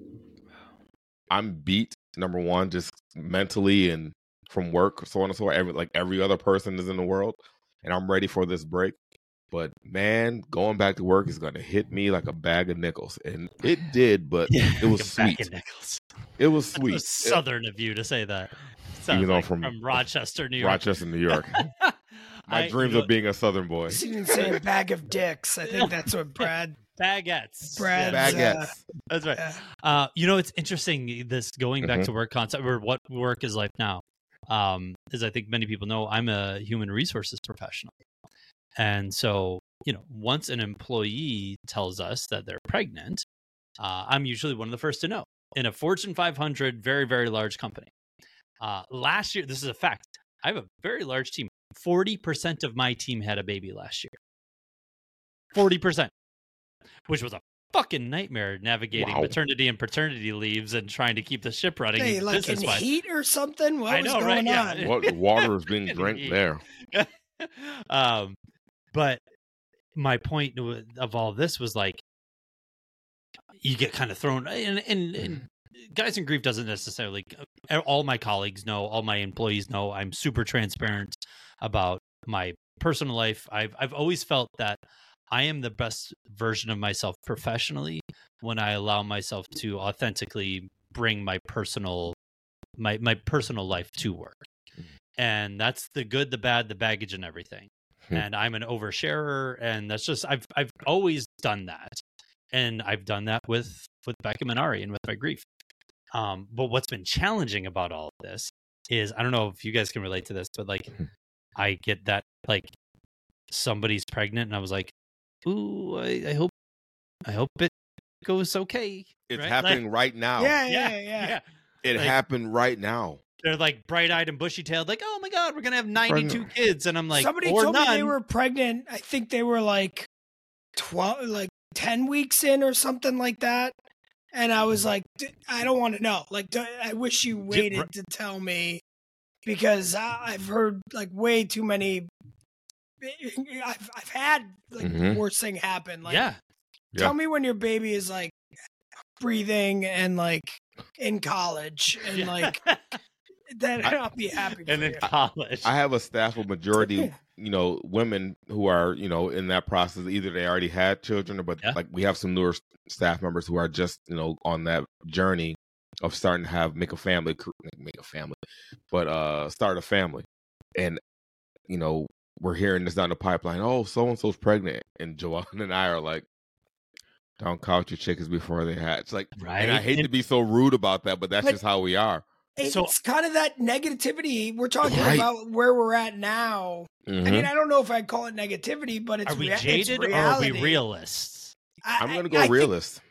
Speaker 3: I'm beat. Number one, just mentally and from work, so on and so on. Every like every other person is in the world, and I'm ready for this break. But man, going back to work is going to hit me like a bag of nickels, and it did. But it was
Speaker 1: Back
Speaker 3: sweet.
Speaker 1: in Nichols.
Speaker 3: It was
Speaker 1: That's
Speaker 3: sweet.
Speaker 1: so southern of you to say that. Sounds
Speaker 3: Even though
Speaker 1: like
Speaker 3: from-
Speaker 1: from, Rochester, New
Speaker 3: It,
Speaker 1: York.
Speaker 3: Rochester, New York. My
Speaker 1: I-
Speaker 3: dreams
Speaker 1: you know,
Speaker 3: of being a Southern boy.
Speaker 2: She didn't say a bag of dicks. I think that's what Brad.
Speaker 1: baguettes.
Speaker 2: Brad's,
Speaker 1: Yeah,
Speaker 2: uh,
Speaker 3: Baguettes.
Speaker 1: that's right.
Speaker 2: Yeah.
Speaker 1: Uh, you know, it's interesting. This going back
Speaker 3: Mhm.
Speaker 1: to work concept, or what work is life now, um, as I think many people know, I'm a human resources professional, and so you know, once an employee tells us that they're pregnant, uh, I'm usually one of the first to know in a Fortune five hundred, very very large company. Uh, last year, this is a fact. I have a very large team. forty percent of my team had a baby last year. forty percent, which was a fucking nightmare navigating
Speaker 3: Wow.
Speaker 1: maternity and paternity leaves and trying to keep the ship running.
Speaker 2: Hey, like in
Speaker 1: business-wise.
Speaker 2: heat or something? What
Speaker 1: I
Speaker 2: was
Speaker 1: know, right?
Speaker 2: going
Speaker 1: Yeah.
Speaker 2: on?
Speaker 3: What water is being drank there?
Speaker 1: um, but my point of all this was like, you get kind of thrown, and, and, and Guys in Grief doesn't necessarily, all my colleagues know, all my employees know, I'm super transparent about my personal life. I've I've always felt that I am the best version of myself professionally when I allow myself to authentically bring my personal my my personal life to work. And that's the good, the bad, the baggage, and everything. And I'm an oversharer, and that's just I've I've always done that, and I've done that with with Beckham and Ari and with my grief. Um, but what's been challenging about all of this is I don't know if you guys can relate to this, but like I get that like somebody's pregnant, and I was like, ooh, I, I hope I hope it goes okay.
Speaker 3: It's
Speaker 1: right?
Speaker 3: happening
Speaker 1: like,
Speaker 3: right now.
Speaker 2: Yeah, yeah,
Speaker 1: yeah,
Speaker 2: yeah.
Speaker 1: yeah.
Speaker 3: It
Speaker 1: like,
Speaker 3: happened right now.
Speaker 1: They're like bright-eyed and bushy-tailed, like, oh my god, we're gonna have ninety-two
Speaker 3: Pregnant.
Speaker 1: kids, and I'm like,
Speaker 2: somebody
Speaker 1: or
Speaker 2: told
Speaker 1: none.
Speaker 2: me they were pregnant. I think they were like twelve, like ten weeks in or something like that. And I was like, "D- I don't want to know. Like, d- I wish you waited to tell me because I- I've heard like way too many. I've I've had like
Speaker 3: Mhm.
Speaker 2: worse thing happen. Like,
Speaker 1: yeah,
Speaker 3: Yeah.
Speaker 2: tell me when your baby is like breathing and like in college and
Speaker 1: Yeah.
Speaker 2: like then
Speaker 3: I-
Speaker 2: I'll be happy for
Speaker 1: and in
Speaker 2: you.
Speaker 1: college.
Speaker 3: I have a staff of majority, you know, women who are, you know, in that process. Either they already had children, or but
Speaker 1: Yeah.
Speaker 3: like we have some newer staff members who are just, you know, on that journey of starting to have make a family, cr- make a family, but uh, start a family, and you know, we're hearing this down the pipeline. Oh, so and so's pregnant, and Joanne and I are like, don't count your chickens before they hatch. Like,
Speaker 1: Right.
Speaker 3: and I hate
Speaker 1: And-
Speaker 3: to be so rude about that, but that's
Speaker 2: But-
Speaker 3: just how we are.
Speaker 2: It's
Speaker 1: So-
Speaker 2: kind of that negativity. We're talking
Speaker 3: Right.
Speaker 2: about where we're at now.
Speaker 3: Mhm.
Speaker 2: I mean, I don't know if I'd call it negativity, but it's
Speaker 1: Are we
Speaker 2: rea- it's
Speaker 1: jaded or are we
Speaker 2: reality.
Speaker 1: realists?
Speaker 2: I-
Speaker 3: I'm
Speaker 2: I-
Speaker 3: gonna go
Speaker 2: I think
Speaker 3: realist.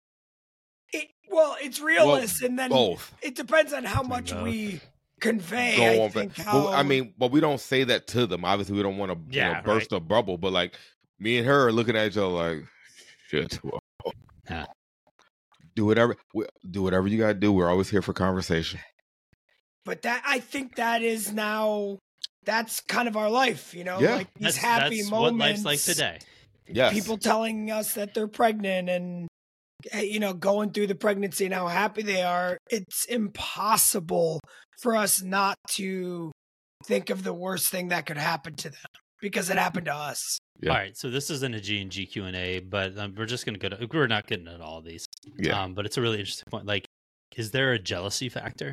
Speaker 2: It, well, it's realist, and then
Speaker 3: Both.
Speaker 2: it depends on how much
Speaker 1: both.
Speaker 2: we convey.
Speaker 3: Go
Speaker 2: I
Speaker 3: on,
Speaker 2: think
Speaker 3: but,
Speaker 2: how.
Speaker 3: but, I mean, but we don't say that to them. Obviously, we don't want to
Speaker 1: Yeah,
Speaker 3: you know, burst a bubble. But like me and her are looking at each other like, shit. Well,
Speaker 1: Yeah.
Speaker 3: Do whatever. we- Do whatever you gotta do. We're always here for conversation.
Speaker 2: but that I think that is now. That's kind of our life, you know,
Speaker 3: Yeah.
Speaker 2: like these
Speaker 1: That's,
Speaker 2: happy
Speaker 1: that's
Speaker 2: moments.
Speaker 1: what life's like today.
Speaker 3: Yes.
Speaker 2: People telling us that they're pregnant and eh, you know going through the pregnancy and how happy they are. It's impossible for us not to think of the worst thing that could happen to them because it happened to us.
Speaker 3: Yeah.
Speaker 1: All right, so this isn't a G and G Q and A, but um, we're just going to go to, we're not getting at all of these.
Speaker 3: Yeah.
Speaker 1: Um, but it's a really interesting point. Like, is there a jealousy factor?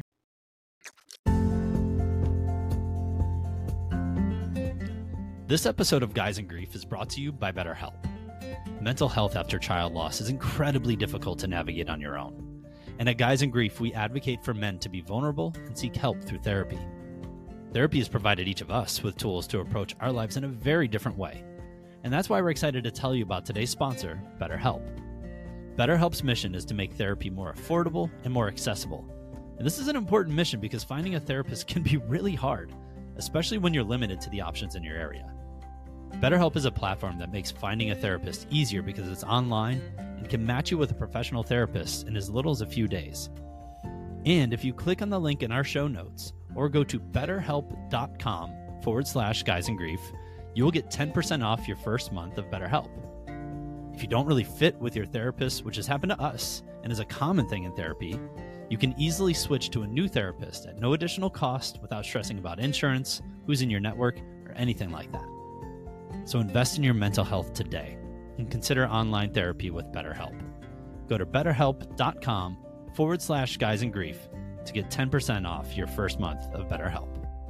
Speaker 1: This episode of Guys in Grief is brought to you by BetterHelp. Mental health after child loss is incredibly difficult to navigate on your own. And at Guys in Grief, we advocate for men to be vulnerable and seek help through therapy. Therapy has provided each of us with tools to approach our lives in a very different way. And that's why we're excited to tell you about today's sponsor, BetterHelp. BetterHelp's mission is to make therapy more affordable and more accessible. And this is an important mission because finding a therapist can be really hard, especially when you're limited to the options in your area. BetterHelp is a platform that makes finding a therapist easier because it's online and can match you with a professional therapist in as little as a few days. And if you click on the link in our show notes or go to betterhelp.com forward slash guys in grief, you will get ten percent off your first month of BetterHelp. If you don't really fit with your therapist, which has happened to us and is a common thing in therapy, you can easily switch to a new therapist at no additional cost without stressing about insurance, who's in your network, or anything like that. So invest in your mental health today and consider online therapy with BetterHelp. Go to betterhelp.com forward slash guys in grief to get ten percent off your first month of BetterHelp.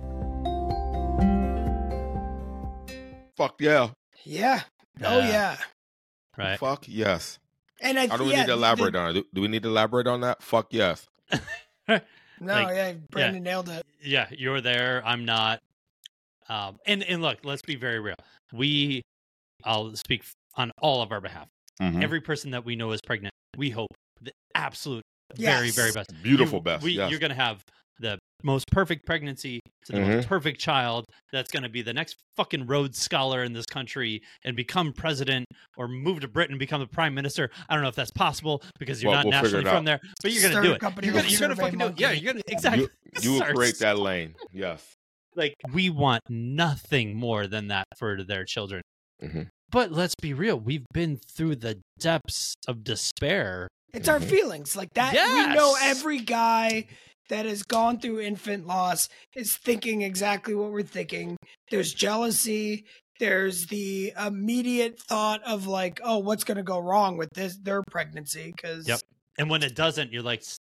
Speaker 3: Fuck yeah.
Speaker 2: Yeah. Oh
Speaker 1: Yeah.
Speaker 2: yeah.
Speaker 1: Right?
Speaker 3: Fuck yes.
Speaker 2: And I
Speaker 3: How do we
Speaker 2: yeah,
Speaker 3: need to
Speaker 2: the-
Speaker 3: elaborate
Speaker 2: the-
Speaker 3: on it? Do, do we need to elaborate on that? Fuck yes.
Speaker 2: No,
Speaker 1: Like,
Speaker 2: yeah, Brandon nailed it.
Speaker 1: Yeah, you're there. I'm not. Um, and and look, let's be very real. We, I'll speak on all of our behalf.
Speaker 3: Mhm.
Speaker 1: Every person that we know is pregnant. We hope the absolute very
Speaker 2: Yes.
Speaker 1: very best.
Speaker 3: Beautiful
Speaker 1: You-
Speaker 3: best.
Speaker 1: We,
Speaker 3: yes.
Speaker 1: You're gonna have the most perfect pregnancy to the
Speaker 3: Mhm.
Speaker 1: most perfect child that's gonna be the next fucking Rhodes Scholar in this country and become president or move to Britain and become the prime minister. I don't know if that's possible because you're
Speaker 3: Well,
Speaker 1: not
Speaker 3: we'll figure
Speaker 1: naturally
Speaker 3: it
Speaker 1: from
Speaker 3: out.
Speaker 1: there, but you're gonna
Speaker 2: Start
Speaker 1: do
Speaker 2: a
Speaker 1: it.
Speaker 2: company
Speaker 1: You're
Speaker 2: with
Speaker 1: gonna, you're gonna
Speaker 2: Survey
Speaker 1: fucking do it. Yeah,
Speaker 2: Monkey.
Speaker 1: you're gonna exactly.
Speaker 3: you, you will
Speaker 1: Start-
Speaker 3: create that lane. Yes.
Speaker 1: Like we want nothing more than that for their children.
Speaker 3: Mhm.
Speaker 1: But let's be real, we've been through the depths of despair.
Speaker 2: It's our
Speaker 3: Mhm.
Speaker 2: feelings like that. We know
Speaker 1: Yes.
Speaker 2: every guy that has gone through infant loss is thinking exactly what we're thinking. There's jealousy. There's the immediate thought of like, oh, what's going to go wrong with this their pregnancy? Because
Speaker 1: Yep. And when it doesn't, you're like,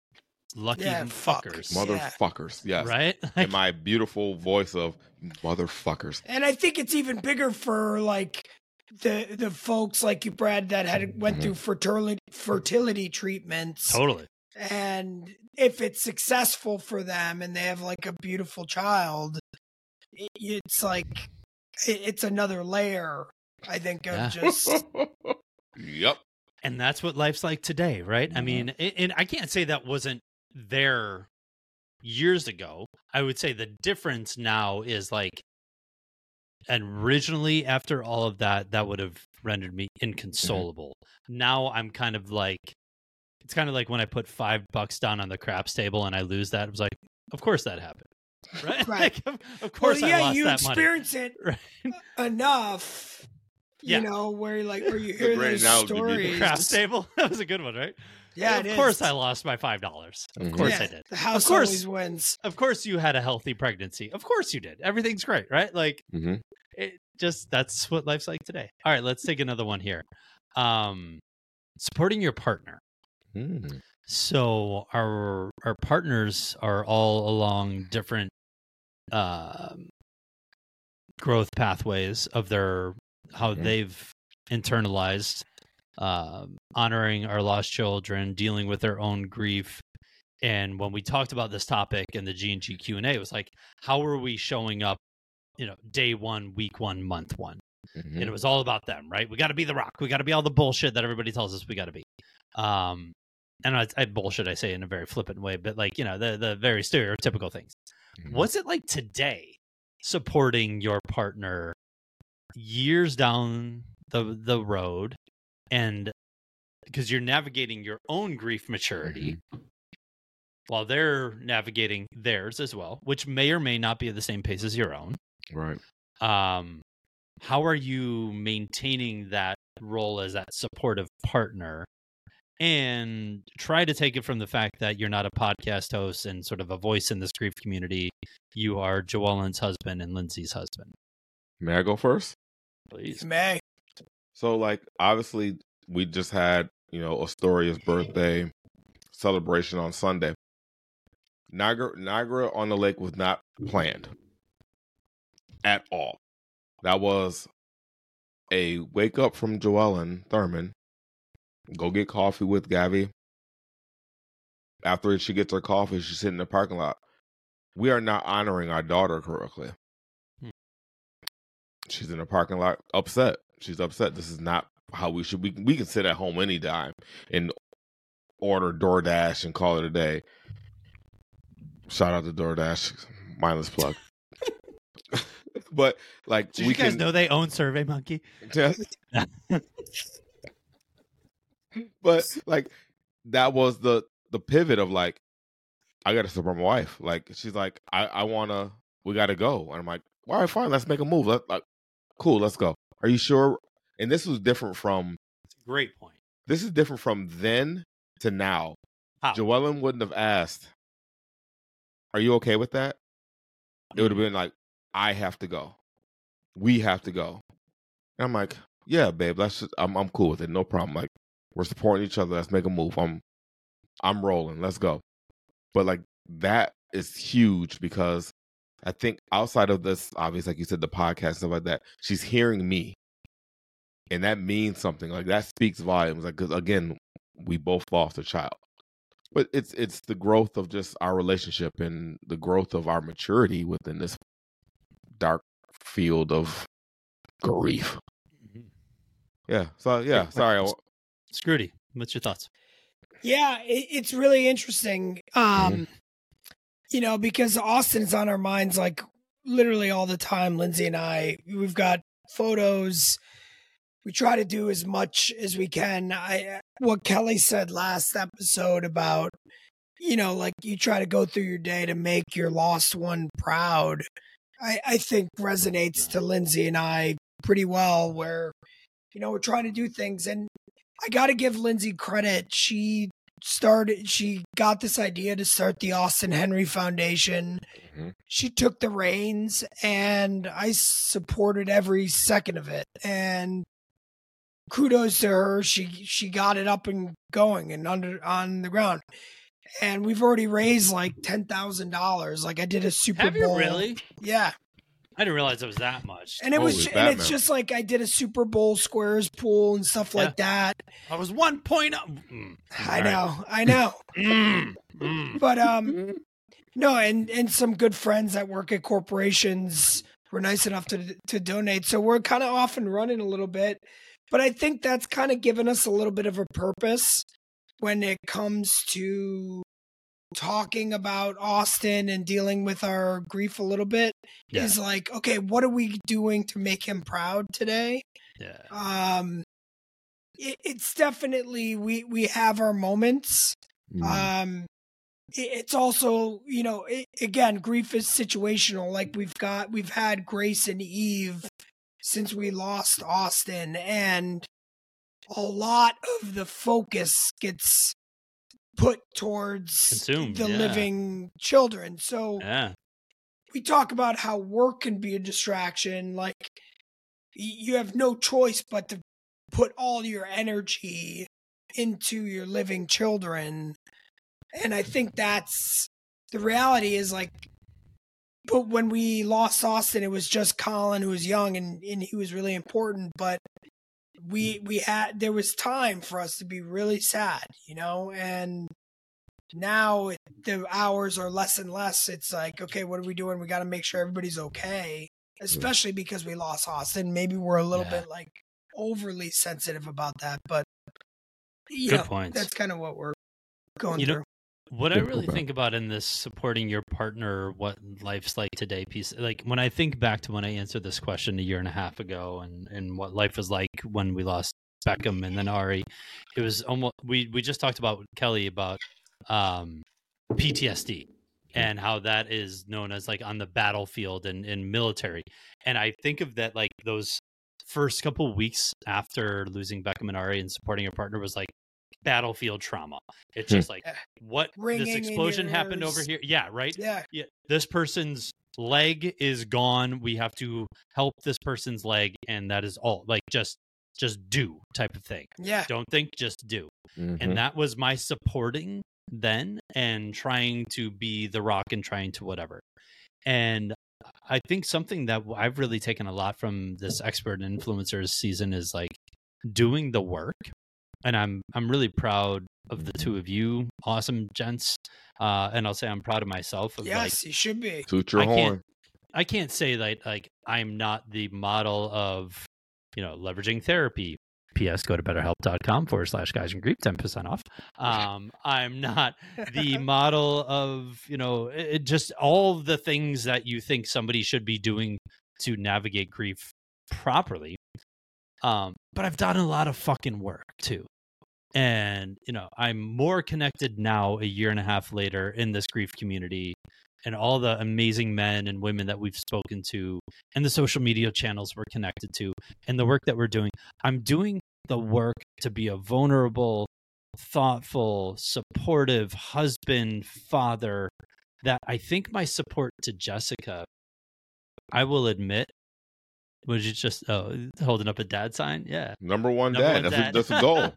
Speaker 1: lucky
Speaker 2: Yeah, fuck.
Speaker 1: fuckers.
Speaker 3: Motherfuckers, yes.
Speaker 1: Right?
Speaker 3: In my beautiful voice of motherfuckers.
Speaker 2: And I think it's even bigger for like the the folks like you, Brad, that had went
Speaker 3: Mhm.
Speaker 2: through fertility fertility treatments.
Speaker 1: Totally.
Speaker 2: And if it's successful for them and they have like a beautiful child, i- it's like i- it's another layer, I think, of
Speaker 1: Yeah.
Speaker 2: just
Speaker 3: Yep.
Speaker 1: And that's what life's like today, right? I
Speaker 3: Mhm.
Speaker 1: mean, a- and I can't say that wasn't there years ago. I would say the difference now is like, and originally after all of that, that would have rendered me inconsolable. Now I'm kind of like, it's kind of like when I put five bucks down on the craps table and I lose that. It was like, of course that happened, right?
Speaker 2: Right.
Speaker 1: Like, of, of course
Speaker 2: well,
Speaker 1: I
Speaker 2: yeah,
Speaker 1: lost
Speaker 2: you
Speaker 1: that money.
Speaker 2: experience it
Speaker 1: Right?
Speaker 2: enough,
Speaker 1: Yeah.
Speaker 2: you know, where like where you
Speaker 3: The
Speaker 2: hear
Speaker 3: great
Speaker 2: those
Speaker 3: analogy would be the
Speaker 2: stories.
Speaker 1: Craps table. That was a good one, right?
Speaker 2: Yeah,
Speaker 1: of
Speaker 2: it
Speaker 1: course
Speaker 2: is.
Speaker 1: I lost my five dollars. Of
Speaker 3: Mhm.
Speaker 1: course
Speaker 2: Yeah,
Speaker 1: I did.
Speaker 2: The house
Speaker 1: Of course.
Speaker 2: always wins.
Speaker 1: Of course you had a healthy pregnancy. Of course you did. Everything's great, right? Like
Speaker 3: Mhm.
Speaker 1: it just that's what life's like today. All right, let's take another one here. Um supporting your partner.
Speaker 3: Mm.
Speaker 1: So our our partners are all along different um growth pathways of their how
Speaker 3: Mhm.
Speaker 1: they've internalized um honoring our lost children, dealing with their own grief. And when we talked about this topic in the G and G Q and A, it was like, how are we showing up, you know, day one, week one, month one?
Speaker 3: Mhm.
Speaker 1: And it was all about them, right? We got to be the rock. We got to be all the bullshit that everybody tells us we got to be. Um, and I, I bullshit I say in a very flippant way, but like, you know, the the very stereotypical things.
Speaker 3: Mhm.
Speaker 1: What's it like today supporting your partner years down the the road, and because you're navigating your own grief maturity while they're navigating theirs as well, which may or may not be at the same pace as your own.
Speaker 3: Right.
Speaker 1: Um, how are you maintaining that role as that supportive partner, and try to take it from the fact that you're not a podcast host and sort of a voice in this grief community. You are Joellen's husband and Lindsay's husband.
Speaker 3: May I go first?
Speaker 1: Please.
Speaker 2: May.
Speaker 3: So, like, obviously, we just had, you know, Astoria's birthday celebration on Sunday. Niagara, Niagara on the Lake was not planned at all. That was a wake up from Joellen Thurman, go get coffee with Gavi. After she gets her coffee, she's sitting in the parking lot. We are not honoring our daughter correctly.
Speaker 1: Hmm.
Speaker 3: She's in the parking lot upset. She's upset. This is not how we should. We, we can sit at home anytime and order DoorDash and call it a day. Shout out to DoorDash. Mindless plug. But like,
Speaker 1: Did
Speaker 3: we
Speaker 1: you guys
Speaker 3: can,
Speaker 1: know they own SurveyMonkey?
Speaker 3: But like, that was the the pivot of like, I got to support my wife. Like, she's like, I I wanna, we got to go, and I'm like, all right, fine, let's make a move. Let, like, cool, let's go. Are you sure? And this was different from.
Speaker 1: Great point.
Speaker 3: This is different from then to now.
Speaker 1: How?
Speaker 3: Joellen wouldn't have asked, "Are you okay with that?" It would have been like, "I have to go. We have to go." And I'm like, "Yeah, babe, that's just, I'm I'm cool with it. No problem. Like, we're supporting each other. Let's make a move. I'm I'm rolling. Let's go." But like, that is huge because I think outside of this, obviously, like you said, the podcast and stuff like that, she's hearing me, and that means something. Like, that speaks volumes. Like, because again, we both lost a child. But it's it's the growth of just our relationship and the growth of our maturity within this dark field of grief.
Speaker 1: Mm-hmm.
Speaker 3: Yeah. So yeah. Sorry. I,
Speaker 1: Scrudy, what's your thoughts?
Speaker 2: Yeah, it, it's really interesting. Um,
Speaker 3: Mhm.
Speaker 2: You know, because Austin's on our minds like literally all the time. Lindsay and I, we've got photos. We try to do as much as we can. I what Kelly said last episode about, you know, like you try to go through your day to make your lost one proud. I, I think resonates to Lindsay and I pretty well, where, you know, we're trying to do things. And I got to give Lindsay credit. She started, she got this idea to start the Austin Henry Foundation.
Speaker 3: Mhm.
Speaker 2: She took the reins and I supported every second of it. And kudos to her. She, she got it up and going and under on the ground. and we've already raised like ten thousand dollars. Like I did a Super
Speaker 1: Have
Speaker 2: Bowl.
Speaker 1: you really?
Speaker 2: Yeah.
Speaker 1: I didn't realize it was that much.
Speaker 2: And it was,
Speaker 3: Holy
Speaker 2: and
Speaker 3: Batman.
Speaker 2: it's just like I did a Super Bowl squares pool and stuff
Speaker 1: Yeah.
Speaker 2: like that.
Speaker 1: I was one point up. Mm.
Speaker 2: I know, I know.
Speaker 1: Mm. Mm.
Speaker 2: But um, no, and and some good friends that work at corporations were nice enough to to donate. So we're kind of off and running a little bit. But I think that's kind of given us a little bit of a purpose when it comes to talking about Austin and dealing with our grief a little bit.
Speaker 1: Yeah.
Speaker 2: Is like, okay, what are we doing to make him proud today?
Speaker 1: Yeah.
Speaker 2: Um, it, it's definitely we we have our moments.
Speaker 3: Mm.
Speaker 2: Um, it, it's also, you know, it, again, grief is situational. Like we've got we've had Grace and Eve since we lost Austin, and a lot of the focus gets put towards
Speaker 1: Consumed,
Speaker 2: the
Speaker 1: yeah.
Speaker 2: living children. So
Speaker 1: Yeah.
Speaker 2: we talk about how work can be a distraction. Like y- you have no choice but to put all your energy into your living children. And I think that's the reality is like, but when we lost Austin, it was just Colin who was young and, and he was really important, but we, we had, there was time for us to be really sad, you know, and now it, the hours are less and less. It's like, okay, what are we doing? We got to make sure everybody's okay, especially because we lost Austin. Maybe we're a little
Speaker 1: Yeah.
Speaker 2: bit like overly sensitive about that, but you
Speaker 1: Good
Speaker 2: know,
Speaker 1: points.
Speaker 2: that's kind of what we're going
Speaker 1: You know,
Speaker 2: through.
Speaker 1: What I
Speaker 3: Good
Speaker 1: really
Speaker 3: program.
Speaker 1: think about in this supporting your partner, what life's like today piece, like when I think back to when I answered this question a year and a half ago and, and what life was like when we lost Beckham and then Ari, it was almost, we, we just talked about with Kelly about um, P T S D and how that is known as like on the battlefield and in military. And I think of that, like those first couple weeks after losing Beckham and Ari and supporting your partner was like battlefield trauma. It's just like, what,
Speaker 2: Ringing
Speaker 1: this
Speaker 2: in
Speaker 1: explosion
Speaker 2: your
Speaker 1: happened over
Speaker 2: ears.
Speaker 1: here. Yeah, right.
Speaker 2: Yeah.
Speaker 1: Yeah, this person's leg is gone. We have to help this person's leg, and that is all. Like just, just do type of thing.
Speaker 2: Yeah.
Speaker 1: Don't think, just do.
Speaker 3: Mhm.
Speaker 1: And that was my supporting then, and trying to be the rock and trying to whatever. And I think something that I've really taken a lot from this expert and influencers season is like doing the work. And I'm I'm really proud of the two of you, awesome gents. Uh, and I'll say I'm proud of myself. Of
Speaker 2: Yes,
Speaker 1: like,
Speaker 2: you should be.
Speaker 3: Toot your
Speaker 1: I can't-
Speaker 3: horn.
Speaker 1: I can't say that like I'm not the model of, you know, leveraging therapy. P S. Go to betterhelp.com forward slash guys and grief, ten percent off. Um, I'm not the model of, you know, it, it just all the things that you think somebody should be doing to navigate grief properly. Um, but I've done a lot of fucking work too. And, you know, I'm more connected now a year and a half later in this grief community and all the amazing men and women that we've spoken to and the social media channels we're connected to and the work that we're doing. I'm doing the work to be a vulnerable, thoughtful, supportive husband, father, that I think my support to Jessica, I will admit, was you just oh, holding up a dad sign? Yeah.
Speaker 3: Number one
Speaker 1: Number
Speaker 3: dad.
Speaker 1: one
Speaker 3: that's,
Speaker 1: dad.
Speaker 3: A, that's a goal.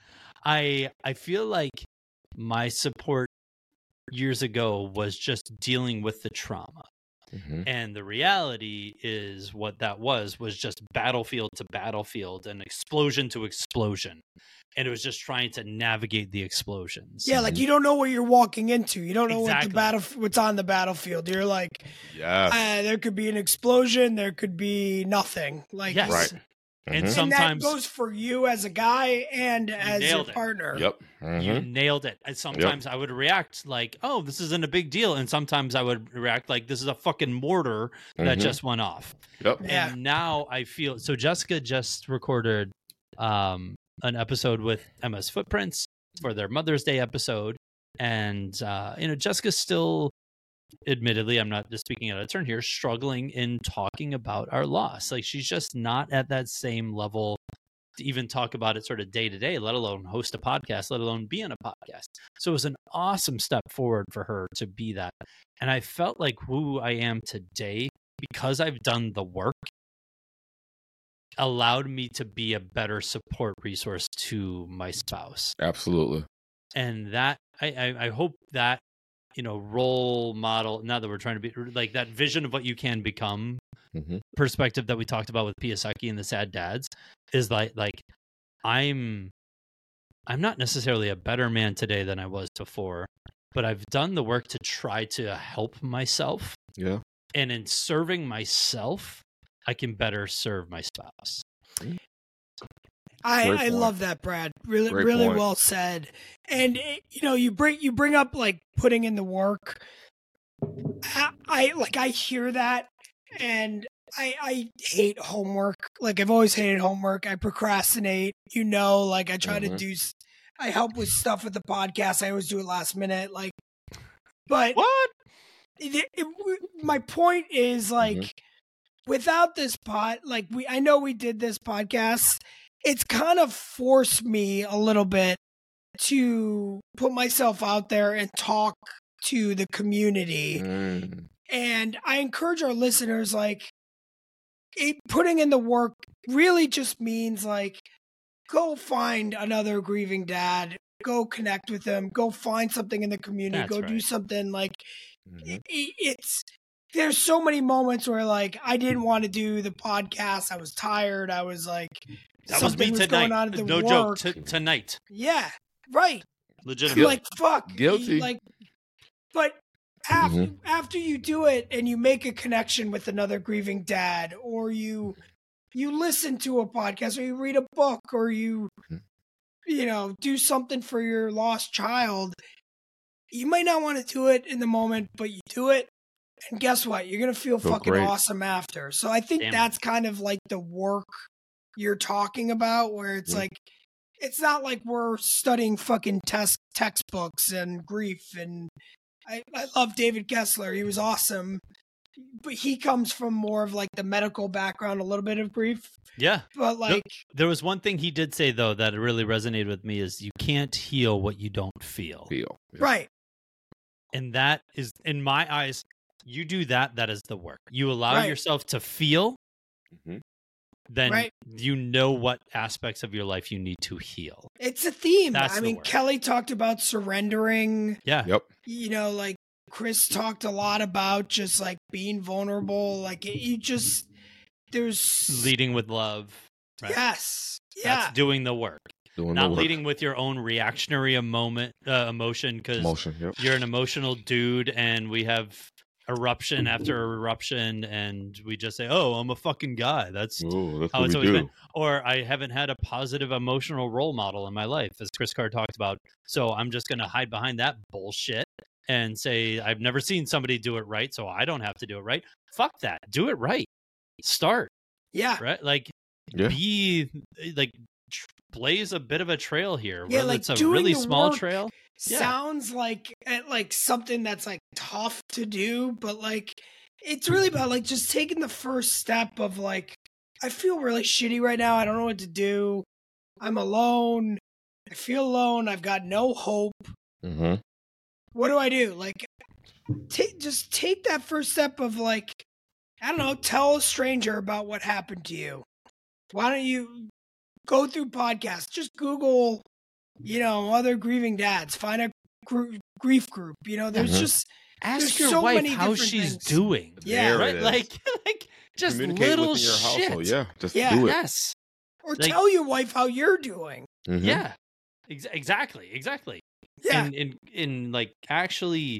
Speaker 1: I I feel like my support years ago was just dealing with the trauma.
Speaker 3: Mhm.
Speaker 1: And the reality is what that was, was just battlefield to battlefield and explosion to explosion. And it was just trying to navigate the explosions.
Speaker 2: Yeah, like you don't know what you're walking into. You don't know
Speaker 1: Exactly.
Speaker 2: what the battle what's on the battlefield. You're like,
Speaker 3: Yes.
Speaker 2: uh, there could be an explosion, there could be nothing. Like
Speaker 1: Yes.
Speaker 3: Right.
Speaker 1: And
Speaker 3: Mhm.
Speaker 1: sometimes
Speaker 2: and that goes for you as a guy and as your
Speaker 1: nailed it.
Speaker 2: partner.
Speaker 3: Yep.
Speaker 1: you
Speaker 3: Mhm.
Speaker 1: nailed it. And sometimes I would react like, oh, this isn't a big deal. And sometimes I would react like this is a fucking mortar that
Speaker 3: Mhm.
Speaker 1: just went off.
Speaker 3: Yep.
Speaker 2: Yeah.
Speaker 1: And now I feel so Jessica just recorded um an episode with Emma's Footprints for their Mother's Day episode. And uh, you know, Jessica's still, admittedly, I'm not just speaking out of turn here, struggling in talking about our loss. Like she's just not at that same level to even talk about it sort of day to day, let alone host a podcast, let alone be on a podcast. So it was an awesome step forward for her to be that. And I felt like who I am today, because I've done the work, allowed me to be a better support resource to my spouse.
Speaker 3: Absolutely.
Speaker 1: And that I, I, I hope that, you know, role model, now that we're trying to be like that vision of what you can become
Speaker 3: Mm-hmm.
Speaker 1: perspective that we talked about with Kiyosaki and the Sad Dads is like, like I'm, I'm not necessarily a better man today than I was before, but I've done the work to try to help myself.
Speaker 3: Yeah.
Speaker 1: And in serving myself, I can better serve my spouse.
Speaker 2: I,
Speaker 3: Great
Speaker 2: I
Speaker 3: point.
Speaker 2: love that, Brad. Really,
Speaker 3: Great
Speaker 2: really
Speaker 3: point.
Speaker 2: well said. And eh, you know, you bring you bring up like putting in the work. I, I like I hear that, and I I hate homework. Like I've always hated homework. I procrastinate. You know, like I try to
Speaker 3: Mhm.
Speaker 2: do. s- I help with stuff with the podcast. I always do it last minute. Like, but
Speaker 1: What?
Speaker 2: it, it, my point is like
Speaker 3: Mhm.
Speaker 2: without this pod, like we, I know we did this podcast. It's kind of forced me a little bit to put myself out there and talk to the community.
Speaker 3: Mm.
Speaker 2: And I encourage our listeners, like, it, putting in the work really just means like, go find another grieving dad, go connect with them, go find something in the community,
Speaker 1: That's
Speaker 2: go do
Speaker 1: right.
Speaker 2: something like
Speaker 3: Mhm.
Speaker 2: i- i- it's there's so many moments where like I didn't want to do the podcast. I was tired. I was like
Speaker 1: That was
Speaker 2: something
Speaker 1: me
Speaker 2: was,
Speaker 1: tonight.
Speaker 2: going on at the
Speaker 1: no
Speaker 2: work.
Speaker 1: joke. T- tonight.
Speaker 2: Yeah, right. I'm
Speaker 1: Legitimately.
Speaker 2: like fuck.
Speaker 3: Guilty.
Speaker 2: Like, but after
Speaker 3: Mhm.
Speaker 2: after you do it and you make a connection with another grieving dad, or you you listen to a podcast, or you read a book, or you
Speaker 3: Mhm.
Speaker 2: you know do something for your lost child, you might not want to do it in the moment, but you do it, and guess what? You're gonna feel
Speaker 3: Feel
Speaker 2: fucking
Speaker 3: great.
Speaker 2: awesome after. So I think
Speaker 1: Damn
Speaker 2: that's kind of like the work you're talking about, where it's
Speaker 3: Mhm.
Speaker 2: like it's not like we're studying fucking test textbooks and grief. And I, I love David Kessler. He was awesome, but he comes from more of like the medical background, a little bit of grief,
Speaker 1: Yeah.
Speaker 2: but like
Speaker 1: There was one thing he did say though that really resonated with me is you can't heal what you don't feel.
Speaker 3: Feel. Yeah.
Speaker 2: right,
Speaker 1: And that is, in my eyes, you do that, that is the work. You allow
Speaker 2: Right.
Speaker 1: yourself to feel,
Speaker 3: Mhm.
Speaker 1: then
Speaker 2: Right.
Speaker 1: you know what aspects of your life you need to heal.
Speaker 2: it's a theme.
Speaker 1: That's
Speaker 2: I
Speaker 1: the
Speaker 2: mean,
Speaker 1: work.
Speaker 2: Kelly talked about surrendering.
Speaker 1: Yeah.
Speaker 3: Yep.
Speaker 2: You know, like Chris talked a lot about just like being vulnerable. Like it, you just there's
Speaker 1: Leading with love. Right?
Speaker 2: yes, yeah,
Speaker 1: That's doing the work.
Speaker 3: Doing the
Speaker 1: Not
Speaker 3: work.
Speaker 1: leading with your own reactionary a moment, uh, emotion because
Speaker 3: Emotion. Yep.
Speaker 1: you're an emotional dude and we have eruption after eruption and we just say, oh, I'm a fucking guy. That's
Speaker 3: Ooh, that's
Speaker 1: how
Speaker 3: what
Speaker 1: it's
Speaker 3: we
Speaker 1: always
Speaker 3: do.
Speaker 1: been. Or I haven't had a positive emotional role model in my life, as Chris Carr talked about. So I'm just going to hide behind that bullshit and say, I've never seen somebody do it right, so I don't have to do it right. Fuck that. Do it right. Start,
Speaker 2: yeah.
Speaker 1: right? Like,
Speaker 3: Yeah.
Speaker 1: be, like, tr- blaze a bit of a trail here.
Speaker 2: Yeah,
Speaker 1: Whether
Speaker 2: like
Speaker 1: it's a
Speaker 2: doing
Speaker 1: really
Speaker 2: the
Speaker 1: small
Speaker 2: work
Speaker 1: trail. Yeah.
Speaker 2: Sounds like eh, like something that's like tough to do, but like it's really about like just taking the first step of like I feel really shitty right now. I don't know what to do. I'm alone. I feel alone. I've got no hope.
Speaker 3: Mm-hmm.
Speaker 2: What do I do? Like, take just take that first step of like, I don't know, tell a stranger about what happened to you. Why don't you go through podcasts? Just Google, you know, other grieving dads. Find a gr- grief group. You know, there's
Speaker 3: Mhm.
Speaker 2: just
Speaker 1: Ask
Speaker 2: there's
Speaker 1: your
Speaker 2: so
Speaker 1: wife
Speaker 2: many
Speaker 1: how
Speaker 2: different
Speaker 1: she's
Speaker 2: things.
Speaker 1: doing.
Speaker 2: Yeah.
Speaker 3: There
Speaker 1: Right?
Speaker 3: it is.
Speaker 1: Like, like just
Speaker 3: Communicate
Speaker 1: little
Speaker 3: within your
Speaker 1: shit.
Speaker 3: household. Yeah. Just
Speaker 2: Yeah.
Speaker 3: do it.
Speaker 1: Yes.
Speaker 2: Or
Speaker 1: Like-
Speaker 2: tell your wife how you're doing.
Speaker 3: Mhm.
Speaker 1: Yeah. Ex- exactly. Exactly.
Speaker 2: Yeah.
Speaker 1: And in in like actually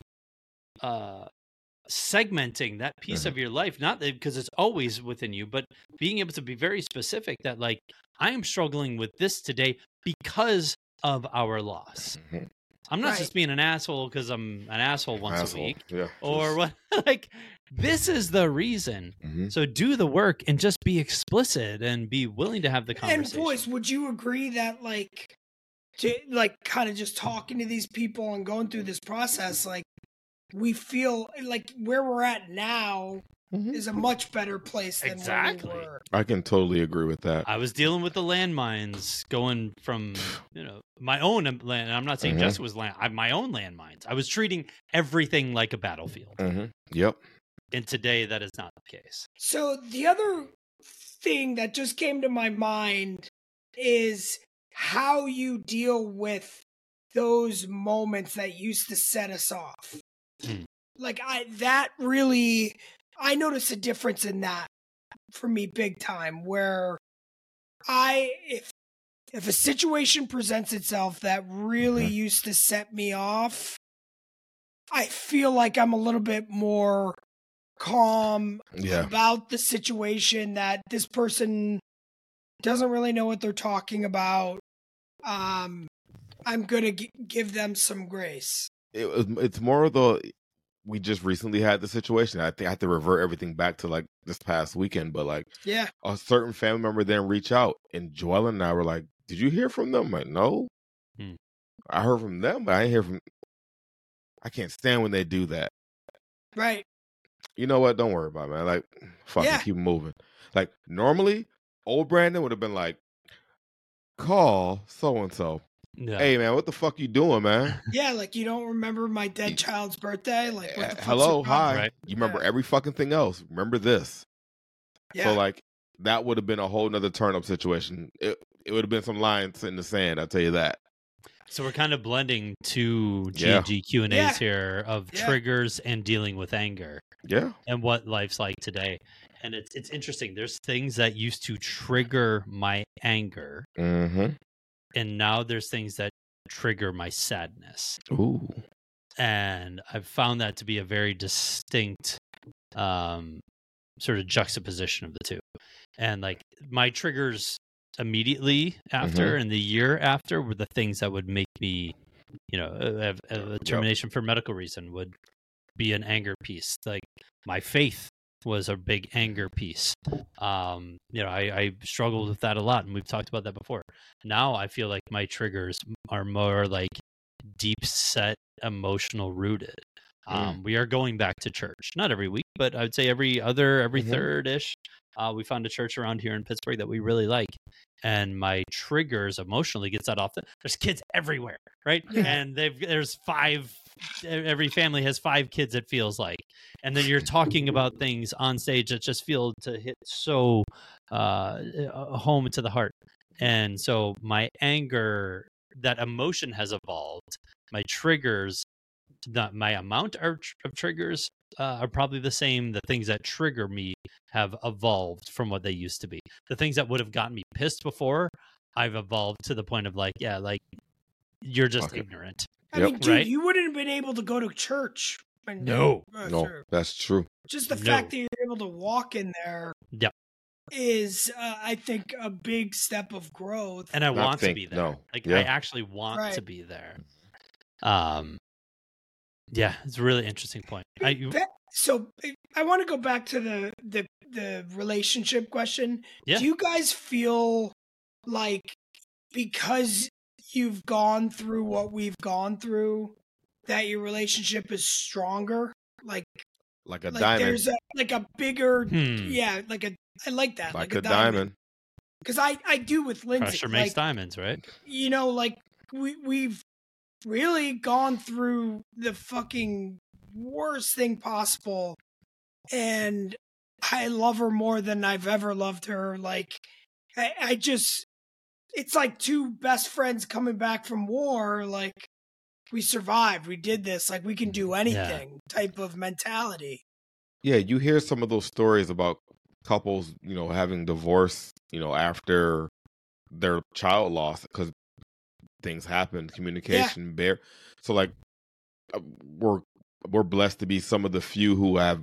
Speaker 1: uh segmenting that piece
Speaker 3: Mhm.
Speaker 1: of your life, not because it's always within you, but being able to be very specific that like I am struggling with this today because of our loss.
Speaker 3: Mhm.
Speaker 1: I'm not
Speaker 2: Right.
Speaker 1: just being an asshole because I'm an asshole once
Speaker 3: Asshole.
Speaker 1: a week.
Speaker 3: Yeah.
Speaker 1: Or what like this is the reason.
Speaker 3: Mhm.
Speaker 1: So do the work and just be explicit and be willing to have the
Speaker 2: And
Speaker 1: conversation.
Speaker 2: boys, would you agree that like to like kind of just talking to these people and going through this process, like we feel like where we're at now
Speaker 3: Mhm.
Speaker 2: is a much better place than
Speaker 1: Exactly.
Speaker 2: where we were.
Speaker 3: I can totally agree with that.
Speaker 1: I was dealing with the landmines going from, you know, my own land. I'm not saying
Speaker 3: Mhm.
Speaker 1: Jessica was land, I, my own landmines. I was treating everything like a battlefield.
Speaker 3: Mm-hmm. Yep.
Speaker 1: And today that is not the case.
Speaker 2: So the other thing that just came to my mind is how you deal with those moments that used to set us off.
Speaker 1: Hmm.
Speaker 2: Like I that really I noticed a difference in that for me big time, where I if if a situation presents itself that really
Speaker 3: Mhm.
Speaker 2: used to set me off, I feel like I'm a little bit more calm
Speaker 3: Yeah.
Speaker 2: about the situation, that this person doesn't really know what they're talking about. Um, I'm gonna g- give them some grace.
Speaker 3: It was. It's more of the. We just recently had the situation. I think I have to revert everything back to like this past weekend, but like
Speaker 2: Yeah,
Speaker 3: a certain family member then reach out, and Joel and I were like, "Did you hear from them?" I'm like, no,
Speaker 1: Hmm.
Speaker 3: I heard from them, but I didn't hear from. I can't stand when they do that.
Speaker 2: right.
Speaker 3: You know what? Don't worry about it, man. Like, fucking
Speaker 2: Yeah.
Speaker 3: keep moving. Like normally, old Brandon would have been like, "Call so and so."
Speaker 1: Yeah.
Speaker 3: Hey man, what the fuck you doing, man?
Speaker 2: Yeah, like you don't remember my dead
Speaker 3: You-
Speaker 2: child's birthday? Like what the
Speaker 3: Uh,
Speaker 2: fuck's
Speaker 3: Hello,
Speaker 2: your problem?
Speaker 3: hi.
Speaker 1: Right.
Speaker 3: You remember
Speaker 2: Yeah.
Speaker 3: every fucking thing else. Remember this.
Speaker 2: Yeah.
Speaker 3: So like that would have been a whole nother turn up situation. It it would have been some lines in the sand, I'll tell you that.
Speaker 1: So we're kind of blending two G
Speaker 3: Yeah.
Speaker 1: and G Q and A's
Speaker 2: Yeah.
Speaker 1: here of
Speaker 2: Yeah.
Speaker 1: triggers and dealing with anger
Speaker 3: Yeah.
Speaker 1: and what life's like today. And it's it's interesting. There's things that used to trigger my anger,
Speaker 3: Mm-hmm.
Speaker 1: and now there's things that trigger my sadness.
Speaker 3: Ooh.
Speaker 1: And I've found that to be a very distinct um, sort of juxtaposition of the two. And like my triggers immediately after and the year after were the things that would make me, you know, uh, have, have a termination for medical reason would be an anger piece. Like my faith was a big anger piece. Um, you know, I, I struggled with that a lot, and we've talked about that before. Now I feel like my triggers are more like deep set, emotional rooted. Um, we are going back to church, not every week, but I would say every other, every
Speaker 3: Mhm.
Speaker 1: third ish. Uh, we found a church around here in Pittsburgh that we really like, and my triggers emotionally gets that off. The, there's kids everywhere, right?
Speaker 2: Yeah.
Speaker 1: And they've there's five. Every family has five kids. It feels like, and then you're talking about things on stage that just feel to hit so uh, home to the heart. And so my anger, that emotion has evolved. My triggers, not my amount of, of triggers uh, are probably the same. The things that trigger me have evolved from what they used to be. The things that would have gotten me pissed before, I've evolved to the point of like, yeah, like you're just
Speaker 3: Okay.
Speaker 1: ignorant.
Speaker 2: I
Speaker 3: Yep.
Speaker 2: mean, dude,
Speaker 1: Right?
Speaker 2: you wouldn't have been able to go to church. When,
Speaker 1: No.
Speaker 2: uh,
Speaker 3: No,
Speaker 2: sure.
Speaker 3: that's true.
Speaker 2: Just the
Speaker 1: No.
Speaker 2: fact that you're able to walk in there
Speaker 1: Yep.
Speaker 2: is, uh, I think, a big step of growth.
Speaker 1: And I
Speaker 3: Not
Speaker 1: want
Speaker 3: think,
Speaker 1: to be there.
Speaker 3: no.
Speaker 1: Like
Speaker 3: Yeah.
Speaker 1: I actually want
Speaker 2: Right.
Speaker 1: to be there. Um, yeah, it's a really interesting point. I, you-
Speaker 2: That- so I want to go back to the the the relationship question.
Speaker 1: Yeah.
Speaker 2: Do you guys feel like because you've gone through what we've gone through that your relationship is stronger? Like
Speaker 3: Like a
Speaker 2: like
Speaker 3: diamond.
Speaker 2: there's a like a bigger
Speaker 1: hmm,
Speaker 2: yeah, like a I like that.
Speaker 3: Like,
Speaker 2: Like,
Speaker 3: a diamond.
Speaker 2: Because I I do with Lindsay.
Speaker 1: pressure makes
Speaker 2: like,
Speaker 1: diamonds, right?
Speaker 2: you know, like we we've really gone through the fucking worst thing possible, and I love her more than I've ever loved her. Like I, I just it's like two best friends coming back from war. Like we survived, we did this, like we can do anything type of mentality.
Speaker 3: Yeah, you hear some of those stories about couples, you know, having divorce, you know, after their child loss because things happen, communication, bear. So like, uh, we're we're blessed to be some of the few who have